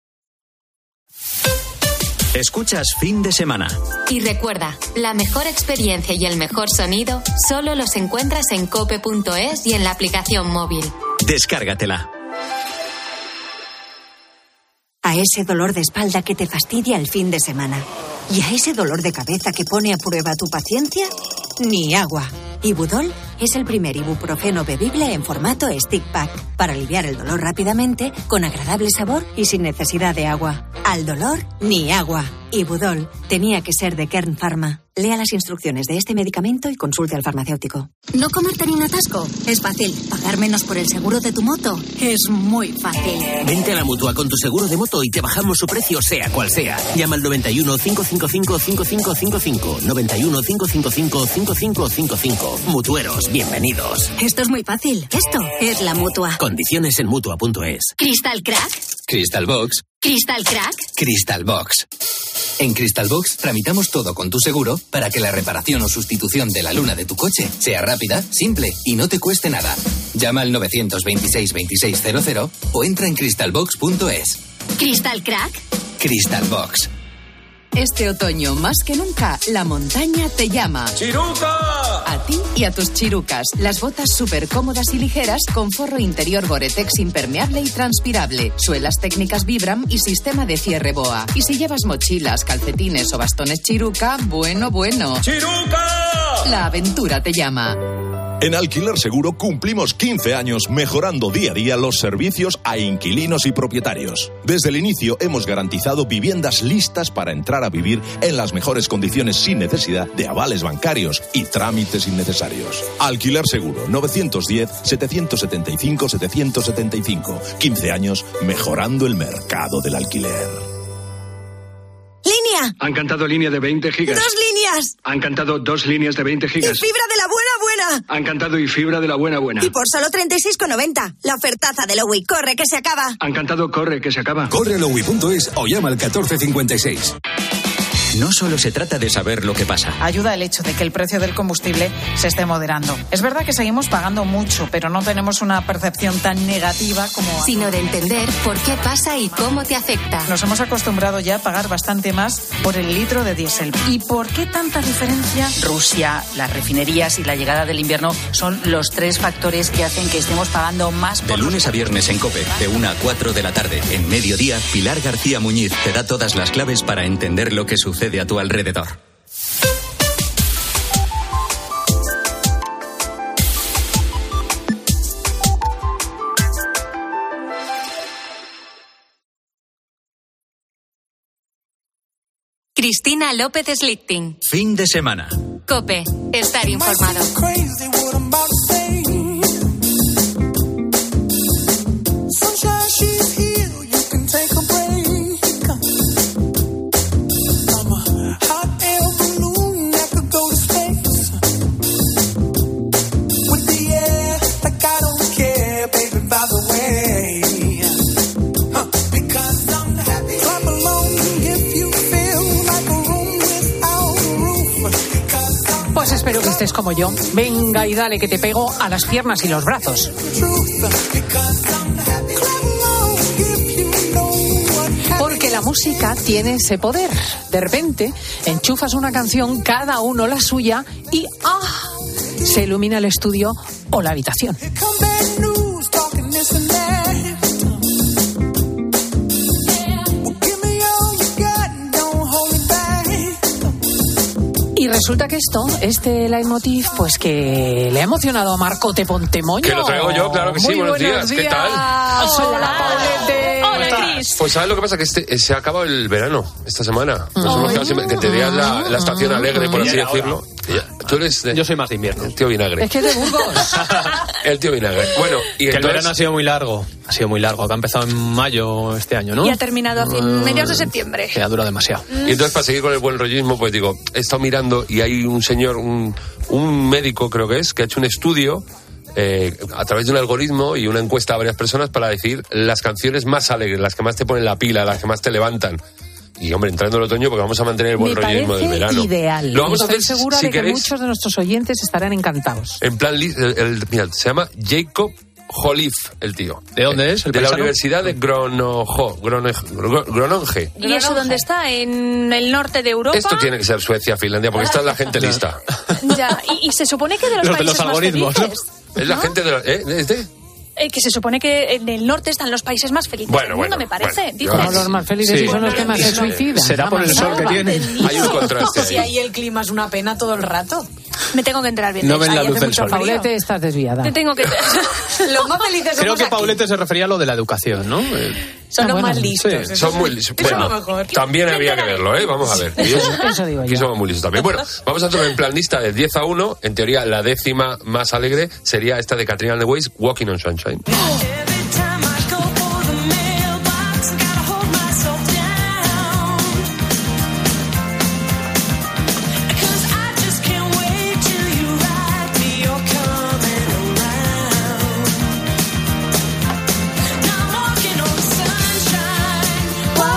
Escuchas Fin de Semana. Y recuerda, la mejor experiencia y el mejor sonido solo los encuentras en cope.es y en la aplicación móvil. Descárgatela. A ese dolor de espalda que te fastidia el fin de semana y a ese dolor de cabeza que pone a prueba tu paciencia, ni agua. Ibudol es el primer ibuprofeno bebible en formato stick pack para aliviar el dolor rápidamente, con agradable sabor y sin necesidad de agua. Al dolor, ni agua. Ibudol tenía que ser de Kern Pharma. Lea las instrucciones de este medicamento y consulte al farmacéutico. ¿No comerte ni un atasco? Es fácil. ¿Pagar menos por el seguro de tu moto? Es muy fácil. Vente a la Mutua con tu seguro de moto y te bajamos su precio sea cual sea. Llama al 91 555 5555. 91 555 5555. Mutueros, bienvenidos. Esto es muy fácil. Esto es la Mutua. Condiciones en Mutua.es. ¿Crystal Crack? Crystal Box. ¿Crystal Crack? Crystal Box. En Crystal Box tramitamos todo con tu seguro para que la reparación o sustitución de la luna de tu coche sea rápida, simple y no te cueste nada. Llama al 926 2600 o entra en crystalbox.es. ¿Crystal Crack? Crystal Box. Este otoño, más que nunca, la montaña te llama. ¡Chiruca! A ti Y a tus chirucas, las botas súper cómodas y ligeras con forro interior Gore-Tex impermeable y transpirable, suelas técnicas Vibram y sistema de cierre BOA. Y si llevas mochilas, calcetines o bastones chiruca, bueno. ¡Chiruca! La aventura te llama. En Alquiler Seguro cumplimos 15 años mejorando día a día los servicios a inquilinos y propietarios. Desde el inicio hemos garantizado viviendas listas para entrar a vivir en las mejores condiciones sin necesidad de avales bancarios y trámites innecesarios. Alquiler Seguro, 910-775-775. 15 años mejorando el mercado del alquiler. ¡Línea! Han cantado línea de 20 gigas. 2 líneas. Han cantado 2 líneas de 20 gigas. Y fibra de la buena. Han cantado y fibra de la buena. Y por solo 36,90. La ofertaza de Lowy. Corre, que se acaba. Han cantado corre, que se acaba. Corre a lowy.es o llama al 1456. No solo se trata de saber lo que pasa. Ayuda el hecho de que el precio del combustible se esté moderando. Es verdad que seguimos pagando mucho, pero no tenemos una percepción tan negativa como... Sino de entender por qué pasa y cómo te afecta. Nos hemos acostumbrado ya a pagar bastante más por el litro de diésel. ¿Y por qué tanta diferencia? Rusia, las refinerías y la llegada del invierno son los 3 factores que hacen que estemos pagando más por... De lunes a viernes en COPE, de 1 a 4 de la tarde. En Mediodía, Pilar García Muñiz te da todas las claves para entender lo que sucede a tu alrededor. Cristina López Slichting. Fin de semana. COPE. Estar informado. Espero que estés como yo. Venga y dale que te pego a las piernas y los brazos. Porque la música tiene ese poder. De repente, enchufas una canción, cada uno la suya, y se ilumina el estudio o la habitación. Y resulta que este leitmotiv, pues que le ha emocionado a Marcote Pontemoño. Que lo traigo yo, claro que sí. Muy buenos días. ¿Qué tal? Hola, Paulete. Hola, Cris. Pues ¿sabes lo que pasa? Que se ha acabado el verano esta semana. Nos hemos quedado siempre, que te dirías la estación alegre, por así decirlo. Tú eres yo soy más de invierno. El tío vinagre. Es que de Burgos. El tío vinagre. Bueno, y que entonces... el verano ha sido muy largo. Ha sido muy largo. Que ha empezado en mayo este año, ¿no? Y ha terminado a mediados de septiembre. Que ha durado demasiado. Y entonces, para seguir con el buen rollismo, pues digo, he estado mirando y hay un señor, un médico creo que es, que ha hecho un estudio a través de un algoritmo y una encuesta a varias personas para decir las canciones más alegres, las que más te ponen la pila, las que más te levantan. Y, hombre, entrando el otoño, porque vamos a mantener el buen rollismo del verano. Ideal. Lo vamos a hacer, Estoy segura si de que queréis, muchos de nuestros oyentes estarán encantados. En plan, mira, se llama Jacob Holif, el tío. ¿De dónde es? De la Universidad de Groninge. ¿Y eso dónde está? ¿En el norte de Europa? Esto tiene que ser Suecia, Finlandia, porque está la gente lista. Ya, y se supone que de los países los algoritmos, más felices, ¿no? Es la gente de los... ¿Es de...? Que se supone que en el norte están los países más felices del mundo, me parece. Como los más felices y son los que más se suicidan. Será por el sol que tiene. Hay un contraste ahí. Si ahí el clima es una pena todo el rato. Me tengo que enterar bien. No ven la luz del sol. Paulete, estás desviada. Te tengo que... Los más felices Creo somos que aquí. Paulete se refería a lo de la educación, ¿no? Son los más listos. Sí. Son muy listos. Bueno, también había que verlo, ¿eh? Vamos a ver. Eso digo yo. Aquí somos muy listos también. Bueno, vamos a hacerlo en plan lista de 10 a 1. En teoría, la 10ª más alegre sería esta de Katrina and the Waves, Walking on Sunshine.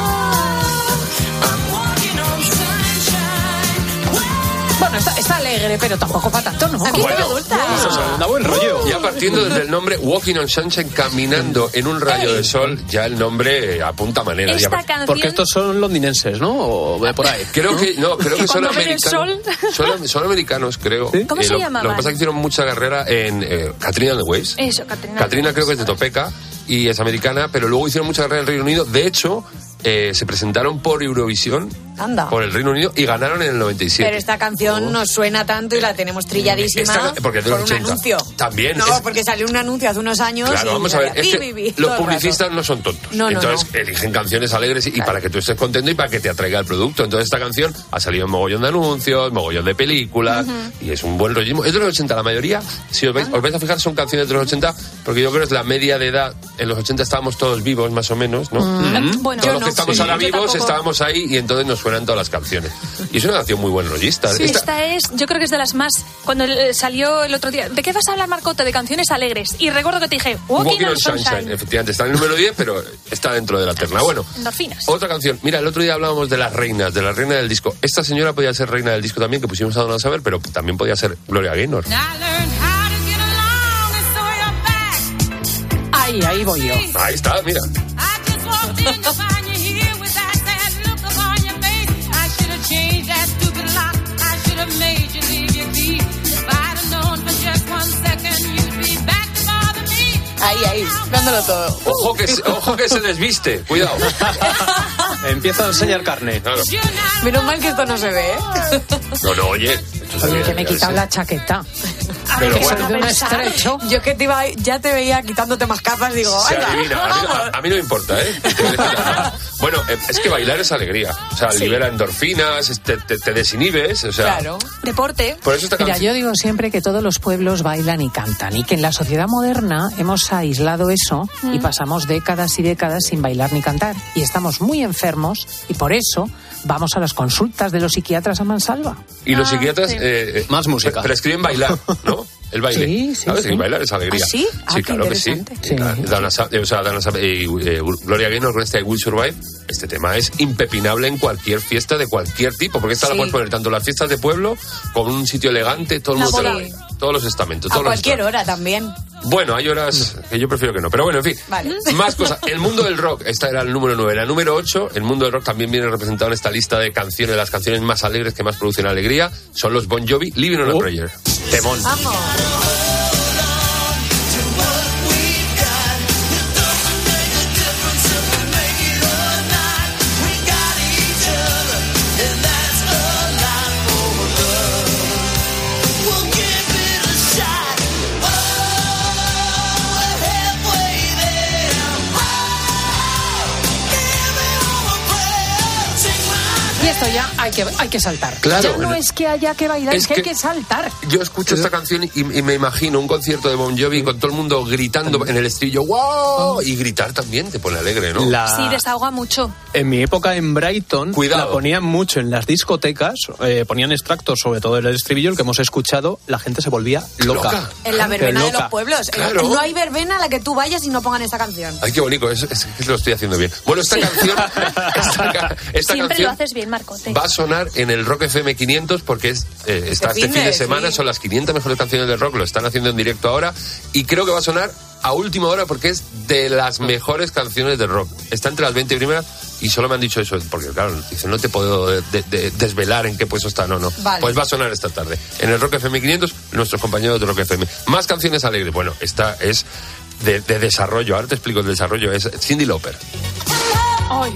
Está alegre, pero tampoco para tanto, ¿no? Bueno, da buen rollo. Ya partiendo desde el nombre Walking on Sunshine, caminando en un rayo de sol, ya el nombre apunta manera. Esta canción... Porque estos son londinenses, ¿no? O de por ahí. Creo que son americanos. Son americanos, creo. ¿Sí? ¿Cómo se llama? Lo que pasa es que hicieron mucha carrera en Katrina and the Waves. Eso, Katrina. Katrina creo que es de Topeka y es americana, pero luego hicieron mucha carrera en el Reino Unido. De hecho, se presentaron por Eurovisión, por el Reino Unido, y ganaron en el 97. Pero esta canción nos suena tanto y la tenemos trilladísima porque es de los 80. Un anuncio. También. No, porque salió un anuncio hace unos años. Claro, vamos a ver, es que los publicistas no son tontos. Entonces eligen canciones alegres y para que tú estés contento y para que te atraiga el producto. Entonces esta canción ha salido en mogollón de anuncios, mogollón de películas, y es un buen rollismo. Es de los 80, la mayoría, si os vais a fijar, son canciones de los 80, porque yo creo que es la media de edad. En los 80 estábamos todos vivos, más o menos, ¿no? Bueno, todos los que estamos ahora vivos estábamos ahí y entonces nos suenan todas las canciones. Y es una canción muy buen rollista. Sí, esta es, yo creo que es de las más... Cuando salió el otro día, ¿de qué vas a hablar, Marcote? De canciones alegres. Y recuerdo que te dije, Walking on Sunshine. Efectivamente, está en el número 10, pero está dentro de la terna. Bueno, endorfinas. Otra canción. Mira, el otro día hablábamos de la reina del disco. Esta señora podía ser reina del disco también, que pusimos a Donna Summer, pero también podía ser Gloria Gaynor. Ahí voy yo. Ahí está, mira. Ahí, dándolo todo. Ojo que se desviste, cuidado. Empieza a enseñar carne. Claro. Menos mal que esto no se ve, ¿eh? No, oye. Oye, que me he quitado la chaqueta. Pero que bueno. soy de un estrecho. Yo que ya te veía quitándote más capas, digo, Se adivina. A mí no me importa, ¿eh? Bueno, es que bailar es alegría. O sea, libera endorfinas, te desinhibes, o sea... Claro. Deporte. Por eso Mira, yo digo siempre que todos los pueblos bailan y cantan y que en la sociedad moderna hemos aislado eso y pasamos décadas y décadas sin bailar ni cantar. Y estamos muy enfermos y por eso vamos a las consultas de los psiquiatras a mansalva. Y los psiquiatras más música. Prescriben bailar, ¿no? El baile. Sí. Sí, bailar es alegría. ¿Ah, sí? Sí, claro que sí. Gloria Gaynor con este I Will Survive. Este tema es impepinable en cualquier fiesta de cualquier tipo, porque esta la puedes poner tanto en las fiestas de pueblo como en un sitio elegante, todo el mundo todos los estamentos. A cualquier hora también. Bueno, hay horas que yo prefiero que no, pero bueno, en fin. Vale. Más cosas. El mundo del rock, esta era el número 9. La número 8, el mundo del rock también viene representado en esta lista de canciones, las canciones más alegres que más producen alegría, son los Bon Jovi, Living on a Prayer. Temón. Vamos. Y esto ya hay que saltar. Claro, ya no es que haya que bailar, es que hay que saltar. Yo escucho esta canción y me imagino un concierto de Bon Jovi con todo el mundo gritando en el estribillo ¡wow! Y gritar también te pone alegre, ¿no? Sí, desahoga mucho. En mi época en Brighton la ponían mucho en las discotecas, ponían extractos sobre todo el estribillo, el que hemos escuchado, la gente se volvía loca. En la verbena de los pueblos. Claro. No hay verbena a la que tú vayas y no pongan esta canción. Ay, qué bonito, es que lo estoy haciendo bien. Bueno, esta canción... esta Siempre canción lo haces bien, Marcote. va a sonar en el Rock FM 500 porque está este fin de semana, son las 500 mejores canciones del rock, lo están haciendo en directo ahora y creo que va a sonar a última hora porque es de las mejores canciones del rock. Está entre las 20 primeras y solo me han dicho eso, porque claro, dicen, no te puedo desvelar en qué puesto está, no. Vale. Pues va a sonar esta tarde. En el Rock FM 500, nuestros compañeros de Rock FM. Más canciones alegres. Bueno, esta es de desarrollo, ahora te explico el desarrollo, es Cyndi Lauper. Ay.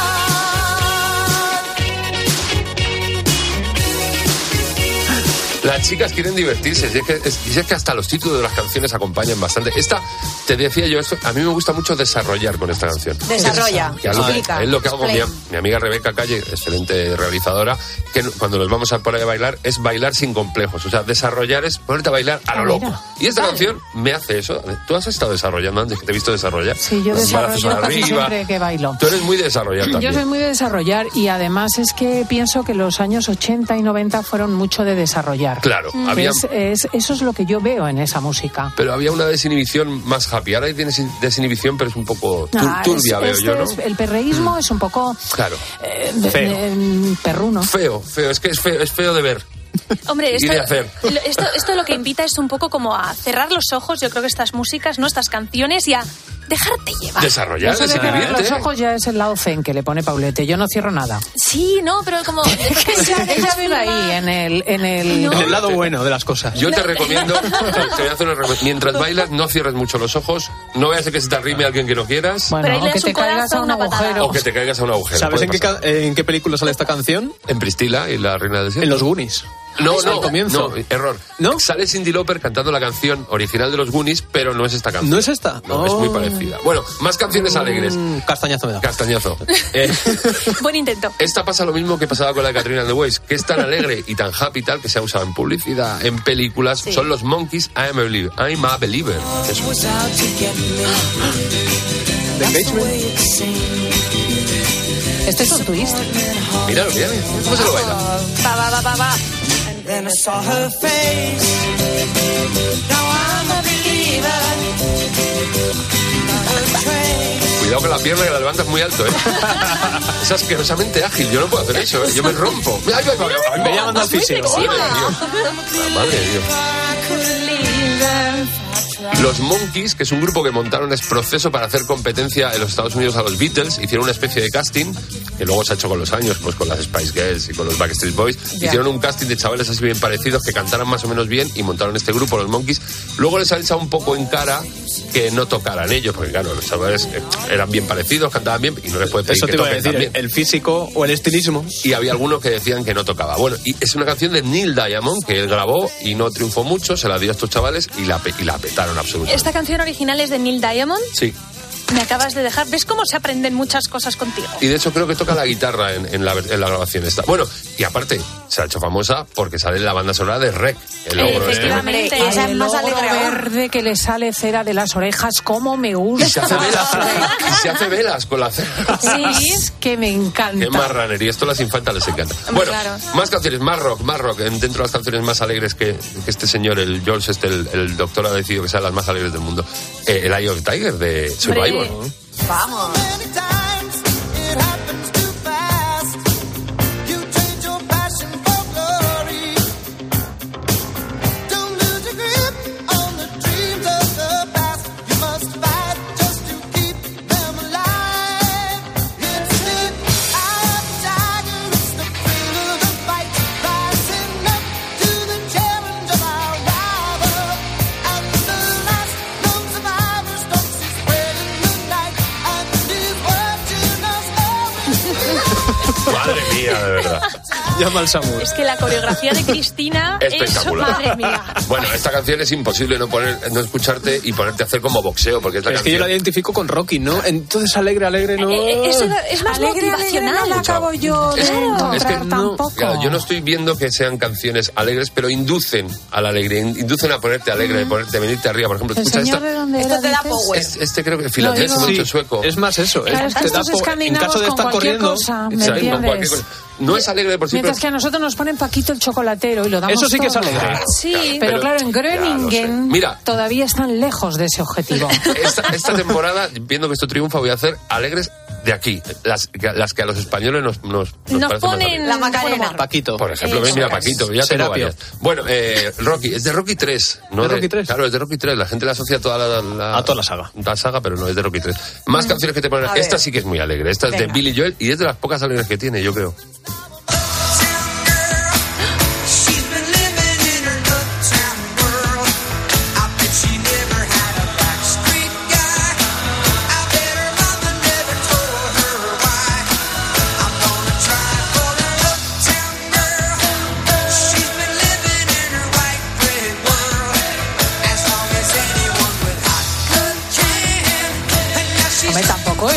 La las chicas quieren divertirse. Y es que hasta los títulos de las canciones acompañan bastante. Esta, te decía yo, a mí me gusta mucho desarrollar con esta canción. Desarrolla. Es lo que hago con mi amiga Rebeca Calle, excelente realizadora, que cuando nos vamos a por ahí a bailar, es bailar sin complejos. O sea, desarrollar es ponerte a bailar a lo loco. Y esta canción me hace eso. ¿Tú has estado desarrollando antes que te he visto desarrollar? Sí, yo desarrollo casi siempre que bailo. Tú eres muy de desarrollar también. Yo soy muy de desarrollar y además es que pienso que los años 80 y 90 fueron mucho de desarrollar. Claro. Eso es lo que yo veo en esa música. Pero había una desinhibición más happy. Ahora hay desinhibición, pero es un poco turbia, veo yo, ¿no? El perreísmo es un poco... Claro. Perruno. Feo. Es que es feo de ver. Hombre, esto lo que invita es un poco como a cerrar los ojos, yo creo que estas músicas, ¿no? Estas canciones y a dejarte llevar. Desarrollar, cerrar los ojos ya es el lado zen que le pone Paulete. Yo no cierro nada. Sí, no, pero como... Ella vive ahí, en el lado bueno de las cosas. Yo te recomiendo, te voy a hacer una recomendación. Mientras bailas, no cierres mucho los ojos, no vayas a que se te arrime alguien que no quieras. Bueno, o que te caigas a un agujero. O que te caigas a un agujero. ¿Sabes en qué película sale esta canción? En Priscila y la Reina del Cielo. En Los Goonies. No, error. ¿No? Sale Cyndi Lauper cantando la canción original de los Goonies, pero no es esta canción. ¿No es esta? No, es muy parecida. Bueno, más canciones alegres. Castañazo me da. Castañazo. Buen intento. Esta pasa lo mismo que pasaba con la de Katrina and the Waves, que es tan alegre y tan happy tal que se ha usado en publicidad, en películas. Sí. Son los Monkeys, I'm a Believer. Eso. The Engagement. Este es un twist. Míralo, mira. ¿Cómo se lo baila? Va. Then I saw her face. Now I'm a believer. Cuidado con la pierna que la levantas muy alto, ¿eh? Es asquerosamente ágil. Yo no puedo hacer eso, ¿eh? Yo me rompo. Me llaman al fisio. Madre de Dios. Los Monkeys, que es un grupo que montaron es proceso para hacer competencia en los Estados Unidos a los Beatles, hicieron una especie de casting, que luego se ha hecho con los años, pues con las Spice Girls y con los Backstreet Boys. Hicieron un casting de chavales así bien parecidos que cantaran más o menos bien y montaron este grupo, los Monkeys. Luego les han echado un poco en cara que no tocaran ellos, porque claro, los chavales eran bien parecidos, cantaban bien y no les puede pedir que toquen también. El físico o el estilismo. Y había algunos que decían que no tocaba. Bueno, y es una canción de Neil Diamond que él grabó y no triunfó mucho, se la dio a estos chavales y la petaron absolutamente. ¿Esta canción original es de Neil Diamond? Sí. Me acabas de dejar. ¿Ves cómo se aprenden muchas cosas contigo? Y de hecho creo que toca la guitarra en la grabación esta. Bueno, y aparte se ha hecho famosa porque sale en la banda sonora de Rec. El ogro efectivamente. Esa es más alegre verde que le sale cera de las orejas. ¿Cómo me gusta? Y se hace velas con la cera. Sí, es que me encanta. Qué marranería. Esto a las infantas les encanta. Bueno, claro. Más canciones, más rock. Dentro de las canciones más alegres que este señor, el Jules, el doctor ha decidido que sean las más alegres del mundo. El Eye of the Tiger de Survivor. Vamos. Madre mía, de verdad. Llama al SAMUR. Es que la coreografía de Cristina espectacular. Madre mía. Bueno, esta canción es imposible no escucharte y ponerte a hacer como boxeo, porque es la canción. Que yo la identifico con Rocky, ¿no? Entonces alegre no. Es más motivacional. No la acabo yo de encontrar tampoco. Claro, yo no estoy viendo que sean canciones alegres, pero inducen a la alegría, inducen a ponerte alegre, de venirte arriba. Por ejemplo, escucha esta. Esto te da power. Este creo que finlandés es mucho sueco. Es más eso. Claro, te da en caso de estar corriendo. No es alegre de por sí. Mientras que a nosotros nos ponen Paquito el chocolatero y lo damos eso sí todo. Que es alegre. Sí, pero claro, en Groningen todavía están lejos de ese objetivo. Esta temporada, viendo que esto triunfa, voy a hacer alegres de aquí. Las que a los españoles nos ponen la Macarena. Paquito. Por ejemplo, mira Paquito, ya tengo varias. Bueno, Rocky, es de Rocky 3. ¿No? ¿De Rocky 3? Claro, es de Rocky 3. La gente la asocia a toda a toda la saga. La saga, pero no, es de Rocky 3. Más canciones que te ponen. Esta sí que es muy alegre. Esta es de Billy Joel y es de las pocas alegres que tiene, yo creo.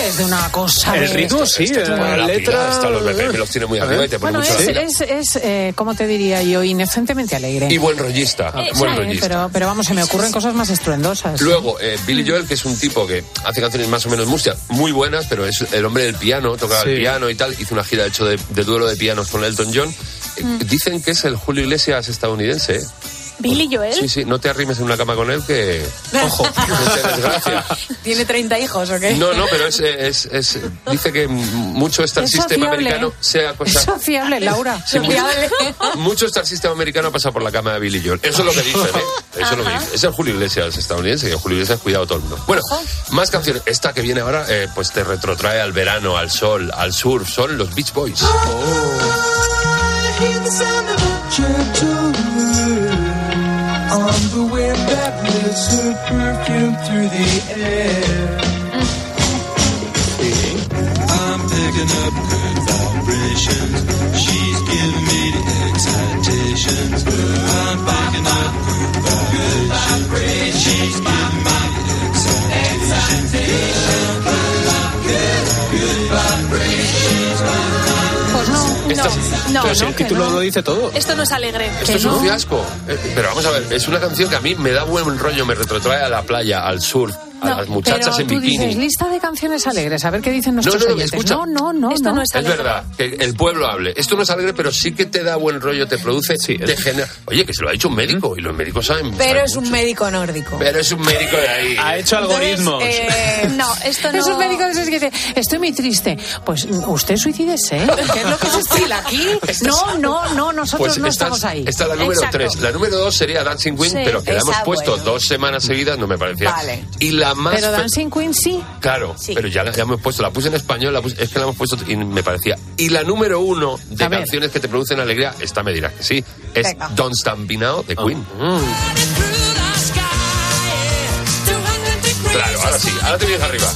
que es de una cosa. El ritmo sí, la letra. Hasta los BPM los tiene muy arriba y te pone mucho la pila. Es ¿cómo te diría yo? Inocentemente alegre. Y buen rollista. Buen rollista. Pero vamos, se me ocurren cosas más estruendosas. Luego, Billy Joel, que es un tipo que hace canciones más o menos muy buenas, pero es el hombre del piano, tocaba el piano y tal. Hizo una gira, de hecho, de duelo de pianos con Elton John. Dicen que es el Julio Iglesias estadounidense, ¿eh? ¿Billy Joel? Sí, no te arrimes en una cama con él que... Ojo, mucha desgracia. ¿Tiene 30 hijos o qué? No, pero dice que mucho Star System americano sea cosa... Es sociable, Laura. Sí, mucho Star System americano pasa por la cama de Billy Joel. Eso es lo que dicen, ¿eh? Eso es lo que dicen. Es el Julio Iglesias estadounidense, que el Julio Iglesias ha cuidado a todo el mundo. Bueno, más canciones. Esta que viene ahora, pues te retrotrae al verano, al sol, al surf. Son los Beach Boys. On the wind that lifts her perfume through the air. I'm picking up good vibrations. She's giving me the excitations. I'm picking up good vibrations. She's giving me the excitations. Good vibrations. Pues no. Pero si el título lo dice todo. Esto no es alegre. Esto es un fiasco. Pero vamos a ver, es una canción que a mí me da buen rollo, me retrotrae a la playa, al surf, a las muchachas en bikini. Dices, lista de canciones alegres, a ver qué dicen nuestros oyentes. Escucha, no, esto no es alegre. Es verdad, que el pueblo hable. Esto no es alegre, pero sí que te da buen rollo, te produce, te genera... Oye, que se lo ha dicho un médico, y los médicos saben... Pero es un médico nórdico. Pero es un médico de ahí. Ha hecho algoritmos. No, esto no... Es un médico de esos que dice, estoy muy triste. Pues usted suicídese, ¿eh? ¿Qué es lo que se estila aquí? No, nosotros pues no estamos ahí. Esta es la número 3. La número 2 sería Dancing Queen, pero que la hemos puesto 2 semanas seguidas, no me parecía. Vale. Y la más... Pero Dancing Queen sí. Claro, pero ya hemos puesto, la puse en español, es que la hemos puesto y me parecía. Y la número 1 de canciones que te producen alegría, esta me dirás que sí, es Venga. Don't Stand Me Now de Queen. Claro, ahora sí, ahora te vienes arriba.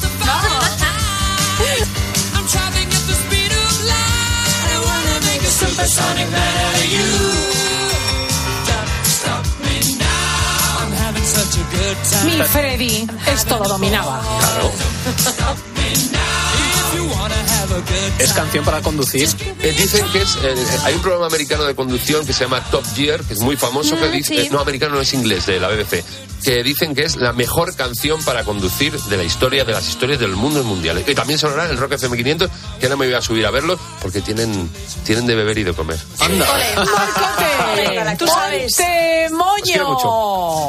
Mi Freddy esto lo dominaba. Claro. Es canción para conducir. Dicen que hay un programa americano de conducción que se llama Top Gear, que es muy famoso, que dice, no americano, no es inglés, de la BBC, que dicen que es la mejor canción para conducir de la historia, de las historias del mundo mundial. Y también sonará en el Rock FM 500, que ahora me voy a subir a verlo, porque tienen de beber y de comer. ¡Anda! ¡Márcate! ¡Tú sabes! ¡Ponte moño!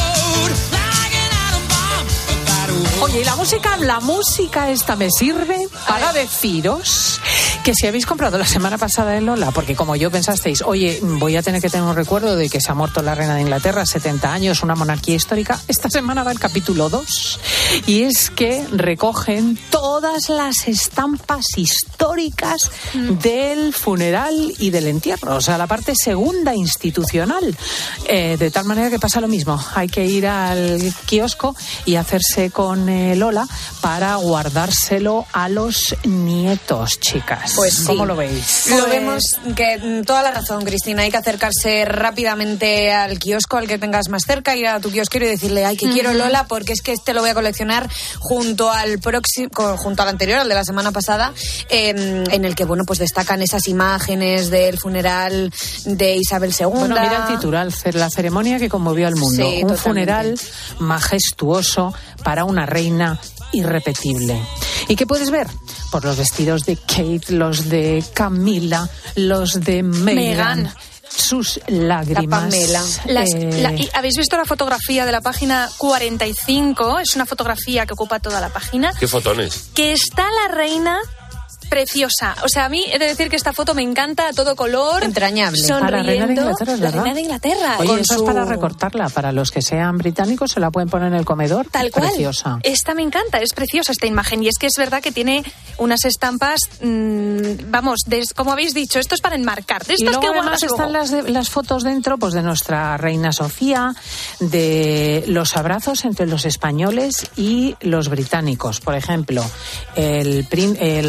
Oye, y la música esta me sirve para deciros que si habéis comprado la semana pasada en Lola, porque como yo pensasteis, oye, voy a tener que tener un recuerdo de que se ha muerto la reina de Inglaterra, 70 años, una monarquía histórica, esta semana va el capítulo 2, y es que recogen todas las estampas históricas del funeral y del entierro, o sea, la parte segunda institucional, de tal manera que pasa lo mismo, hay que ir al kiosco y hacerse con Lola para guardárselo a los nietos, chicas. Pues sí. ¿Cómo lo veis? Lo vemos, que toda la razón, Cristina. Hay que acercarse rápidamente al kiosco, al que tengas más cerca, ir a tu kiosquero y decirle, ay, que quiero Lola, porque es que este lo voy a coleccionar junto al anterior, al de la semana pasada, en el que, bueno, pues destacan esas imágenes del funeral de Isabel II. Bueno, mira el titular, la ceremonia que conmovió al mundo. Sí, un funeral majestuoso para una reina irrepetible. ¿Y qué puedes ver? Por los vestidos de Kate, los de Camila, los de Meghan, sus lágrimas. ¿Habéis visto la fotografía de la página 45? Es una fotografía que ocupa toda la página. ¿Qué fotones? Que está la reina preciosa. O sea, a mí he de decir que esta foto me encanta, a todo color. Entrañable. Sonriendo. Para la reina de Inglaterra, ¿verdad? La reina de Inglaterra. Oye, eso es para recortarla. Para los que sean británicos se la pueden poner en el comedor. Tal cual. Preciosa. Esta me encanta, es preciosa esta imagen. Y es que es verdad que tiene unas estampas, como habéis dicho, esto es para enmarcar. De estas y luego que además están las fotos dentro, pues de nuestra reina Sofía, de los abrazos entre los españoles y los británicos. Por ejemplo, el rey Felipe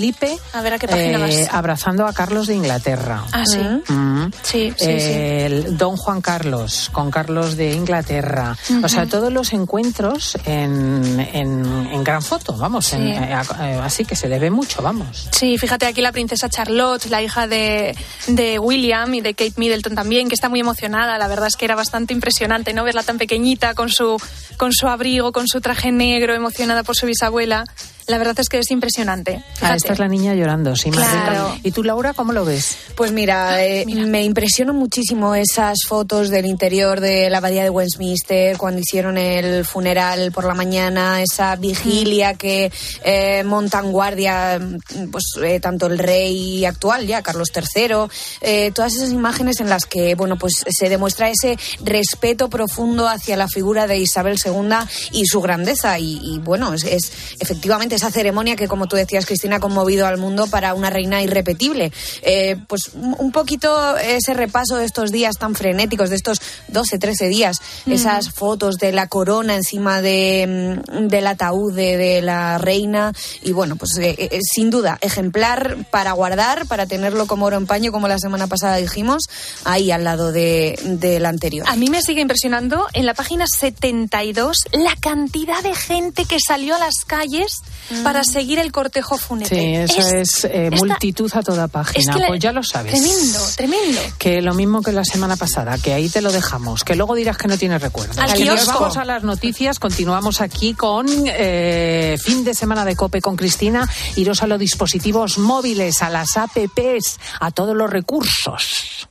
Felipe a ver a qué página vas. Abrazando a Carlos de Inglaterra. Ah, sí. Sí. Don Juan Carlos con Carlos de Inglaterra. O sea, todos los encuentros en gran foto, vamos. Sí. Así que se le ve mucho, vamos. Sí, fíjate aquí la princesa Charlotte, la hija de William y de Kate Middleton también, que está muy emocionada. La verdad es que era bastante impresionante, ¿no? Verla tan pequeñita con su abrigo, con su traje negro, emocionada por su bisabuela. La verdad es que es impresionante. Esta es la niña llorando, sí, claro. ¿Y tú, Laura, cómo lo ves? Pues mira, me impresionó muchísimo esas fotos del interior de la abadía de Westminster cuando hicieron el funeral por la mañana, esa vigilia que montan guardia, pues tanto el rey actual ya, Carlos III, todas esas imágenes en las que, bueno, pues se demuestra ese respeto profundo hacia la figura de Isabel II y su grandeza y bueno, es efectivamente esa ceremonia que, como tú decías, Cristina, ha conmovido al mundo para una reina irrepetible. Pues un poquito ese repaso de estos días tan frenéticos, de estos 12, 13 días, esas fotos de la corona encima del ataúd de la reina y bueno, pues sin duda, ejemplar para guardar, para tenerlo como oro en paño, como la semana pasada dijimos, ahí al lado del anterior. A mí me sigue impresionando en la página 72 la cantidad de gente que salió a las calles para seguir el cortejo fúnebre. Sí, eso es multitud a toda página. Es que pues ya lo sabes. Tremendo. Que lo mismo que la semana pasada, que ahí te lo dejamos, que luego dirás que no tienes recuerdos. Nos vamos a las noticias, continuamos aquí con fin de semana de COPE con Cristina. Iros a los dispositivos móviles, a las apps, a todos los recursos.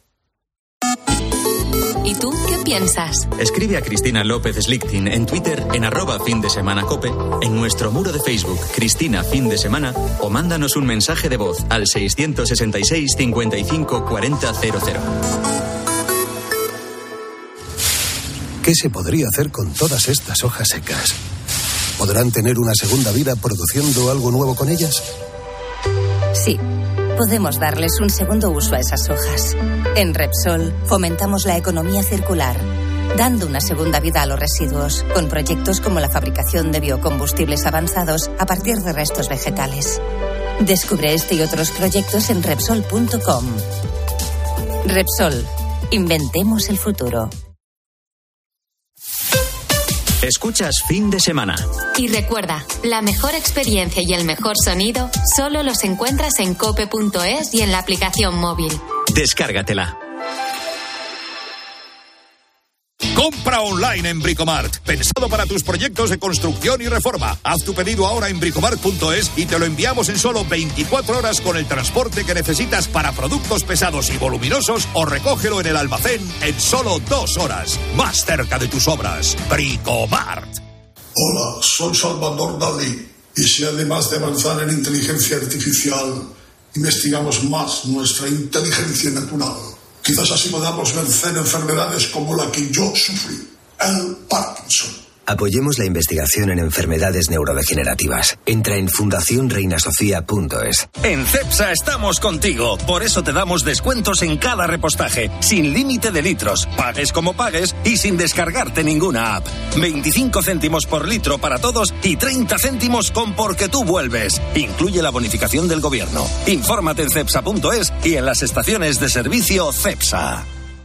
¿Y tú qué piensas? Escribe a Cristina López Slichting en Twitter en @findesemanacope, en nuestro muro de Facebook Cristina Fin de Semana o mándanos un mensaje de voz al 666 55 40 00. ¿Qué se podría hacer con todas estas hojas secas? ¿Podrán tener una segunda vida produciendo algo nuevo con ellas? Sí. Podemos darles un segundo uso a esas hojas. En Repsol fomentamos la economía circular, dando una segunda vida a los residuos, con proyectos como la fabricación de biocombustibles avanzados a partir de restos vegetales. Descubre este y otros proyectos en Repsol.com. Repsol. Inventemos el futuro. Escuchas Fin de Semana. Y recuerda, la mejor experiencia y el mejor sonido solo los encuentras en cope.es y en la aplicación móvil. Descárgatela. Compra online en Bricomart. Pensado para tus proyectos de construcción y reforma. Haz tu pedido ahora en bricomart.es y te lo enviamos en solo 24 horas con el transporte que necesitas para productos pesados y voluminosos o recógelo en el almacén en solo 2 horas. Más cerca de tus obras. Bricomart. Hola, soy Salvador Dalí. Y si además de avanzar en inteligencia artificial, investigamos más nuestra inteligencia natural, quizás así podamos vencer enfermedades como la que yo sufrí, el Parkinson. Apoyemos la investigación en enfermedades neurodegenerativas. Entra en fundacionreinasofía.es. En Cepsa estamos contigo. Por eso te damos descuentos en cada repostaje, sin límite de litros, pagues como pagues y sin descargarte ninguna app. 25 céntimos por litro para todos y 30 céntimos con Porque tú vuelves. Incluye la bonificación del gobierno. Infórmate en cepsa.es y en las estaciones de servicio Cepsa.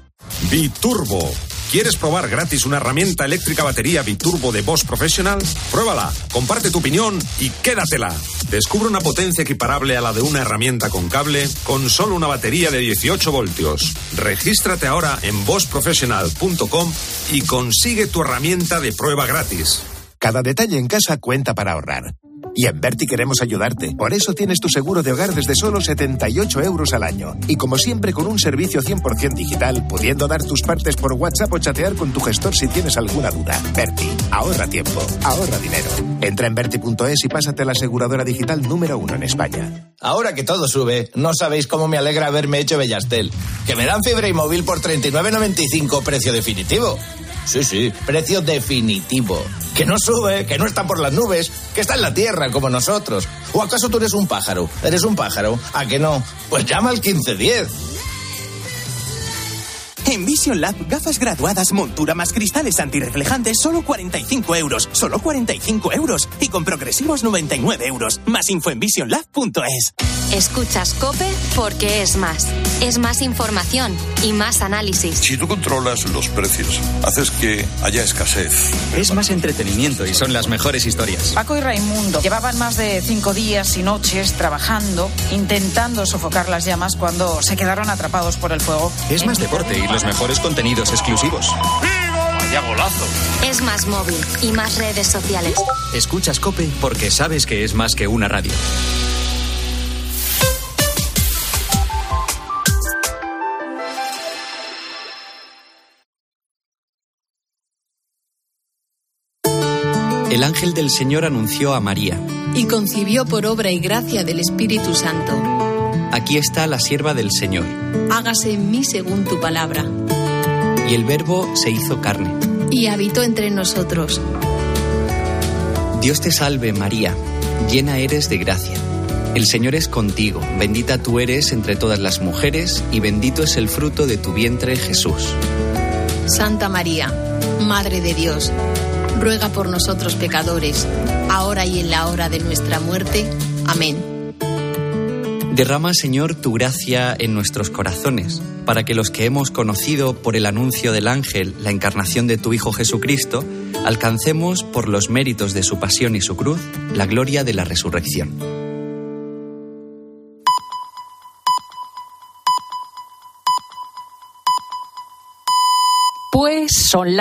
Biturbo. ¿Quieres probar gratis una herramienta eléctrica batería Biturbo de Bosch Professional? Pruébala, comparte tu opinión y quédatela. Descubre una potencia equiparable a la de una herramienta con cable con solo una batería de 18 voltios. Regístrate ahora en boschprofessional.com y consigue tu herramienta de prueba gratis. Cada detalle en casa cuenta para ahorrar. Y en Berti queremos ayudarte. Por eso tienes tu seguro de hogar desde solo 78 euros al año. Y como siempre, con un servicio 100% digital, pudiendo dar tus partes por WhatsApp o chatear con tu gestor si tienes alguna duda. Berti, ahorra tiempo, ahorra dinero. Entra en Berti.es y pásate a la aseguradora digital número 1 en España. Ahora que todo sube, no sabéis cómo me alegra haberme hecho Bellastel. Que me dan fibra y móvil por 39,95, precio definitivo. Sí, precio definitivo. Que no sube, que no está por las nubes, que está en la tierra como nosotros. ¿O acaso tú eres un pájaro? ¿Eres un pájaro? ¿A que no? Pues llama al 1510. En Visa Vision Lab, gafas graduadas, montura más cristales antirreflejantes, solo 45 euros. Solo 45 euros. Y con progresivos 99 euros. Más info en visionlab.es. Escuchas COPE porque es más. Es más información y más análisis. Si tú controlas los precios, haces que haya escasez. Es más entretenimiento y son las mejores historias. Paco y Raimundo llevaban más de 5 días y noches trabajando, intentando sofocar las llamas cuando se quedaron atrapados por el fuego. Es más deporte y los mejores contenidos exclusivos. ¡Vaya golazo! Es más móvil y más redes sociales. Escuchas COPE porque sabes que es más que una radio. El ángel del Señor anunció a María. Y concibió por obra y gracia del Espíritu Santo. Aquí está la sierva del Señor. Hágase en mí según tu palabra. Y el Verbo se hizo carne. Y habitó entre nosotros. Dios te salve, María, llena eres de gracia. El Señor es contigo, bendita tú eres entre todas las mujeres, y bendito es el fruto de tu vientre, Jesús. Santa María, Madre de Dios, ruega por nosotros pecadores, ahora y en la hora de nuestra muerte. Amén. Derrama, Señor, tu gracia en nuestros corazones, para que los que hemos conocido por el anuncio del ángel la encarnación de tu Hijo Jesucristo, alcancemos, por los méritos de su pasión y su cruz, la gloria de la resurrección. Pues son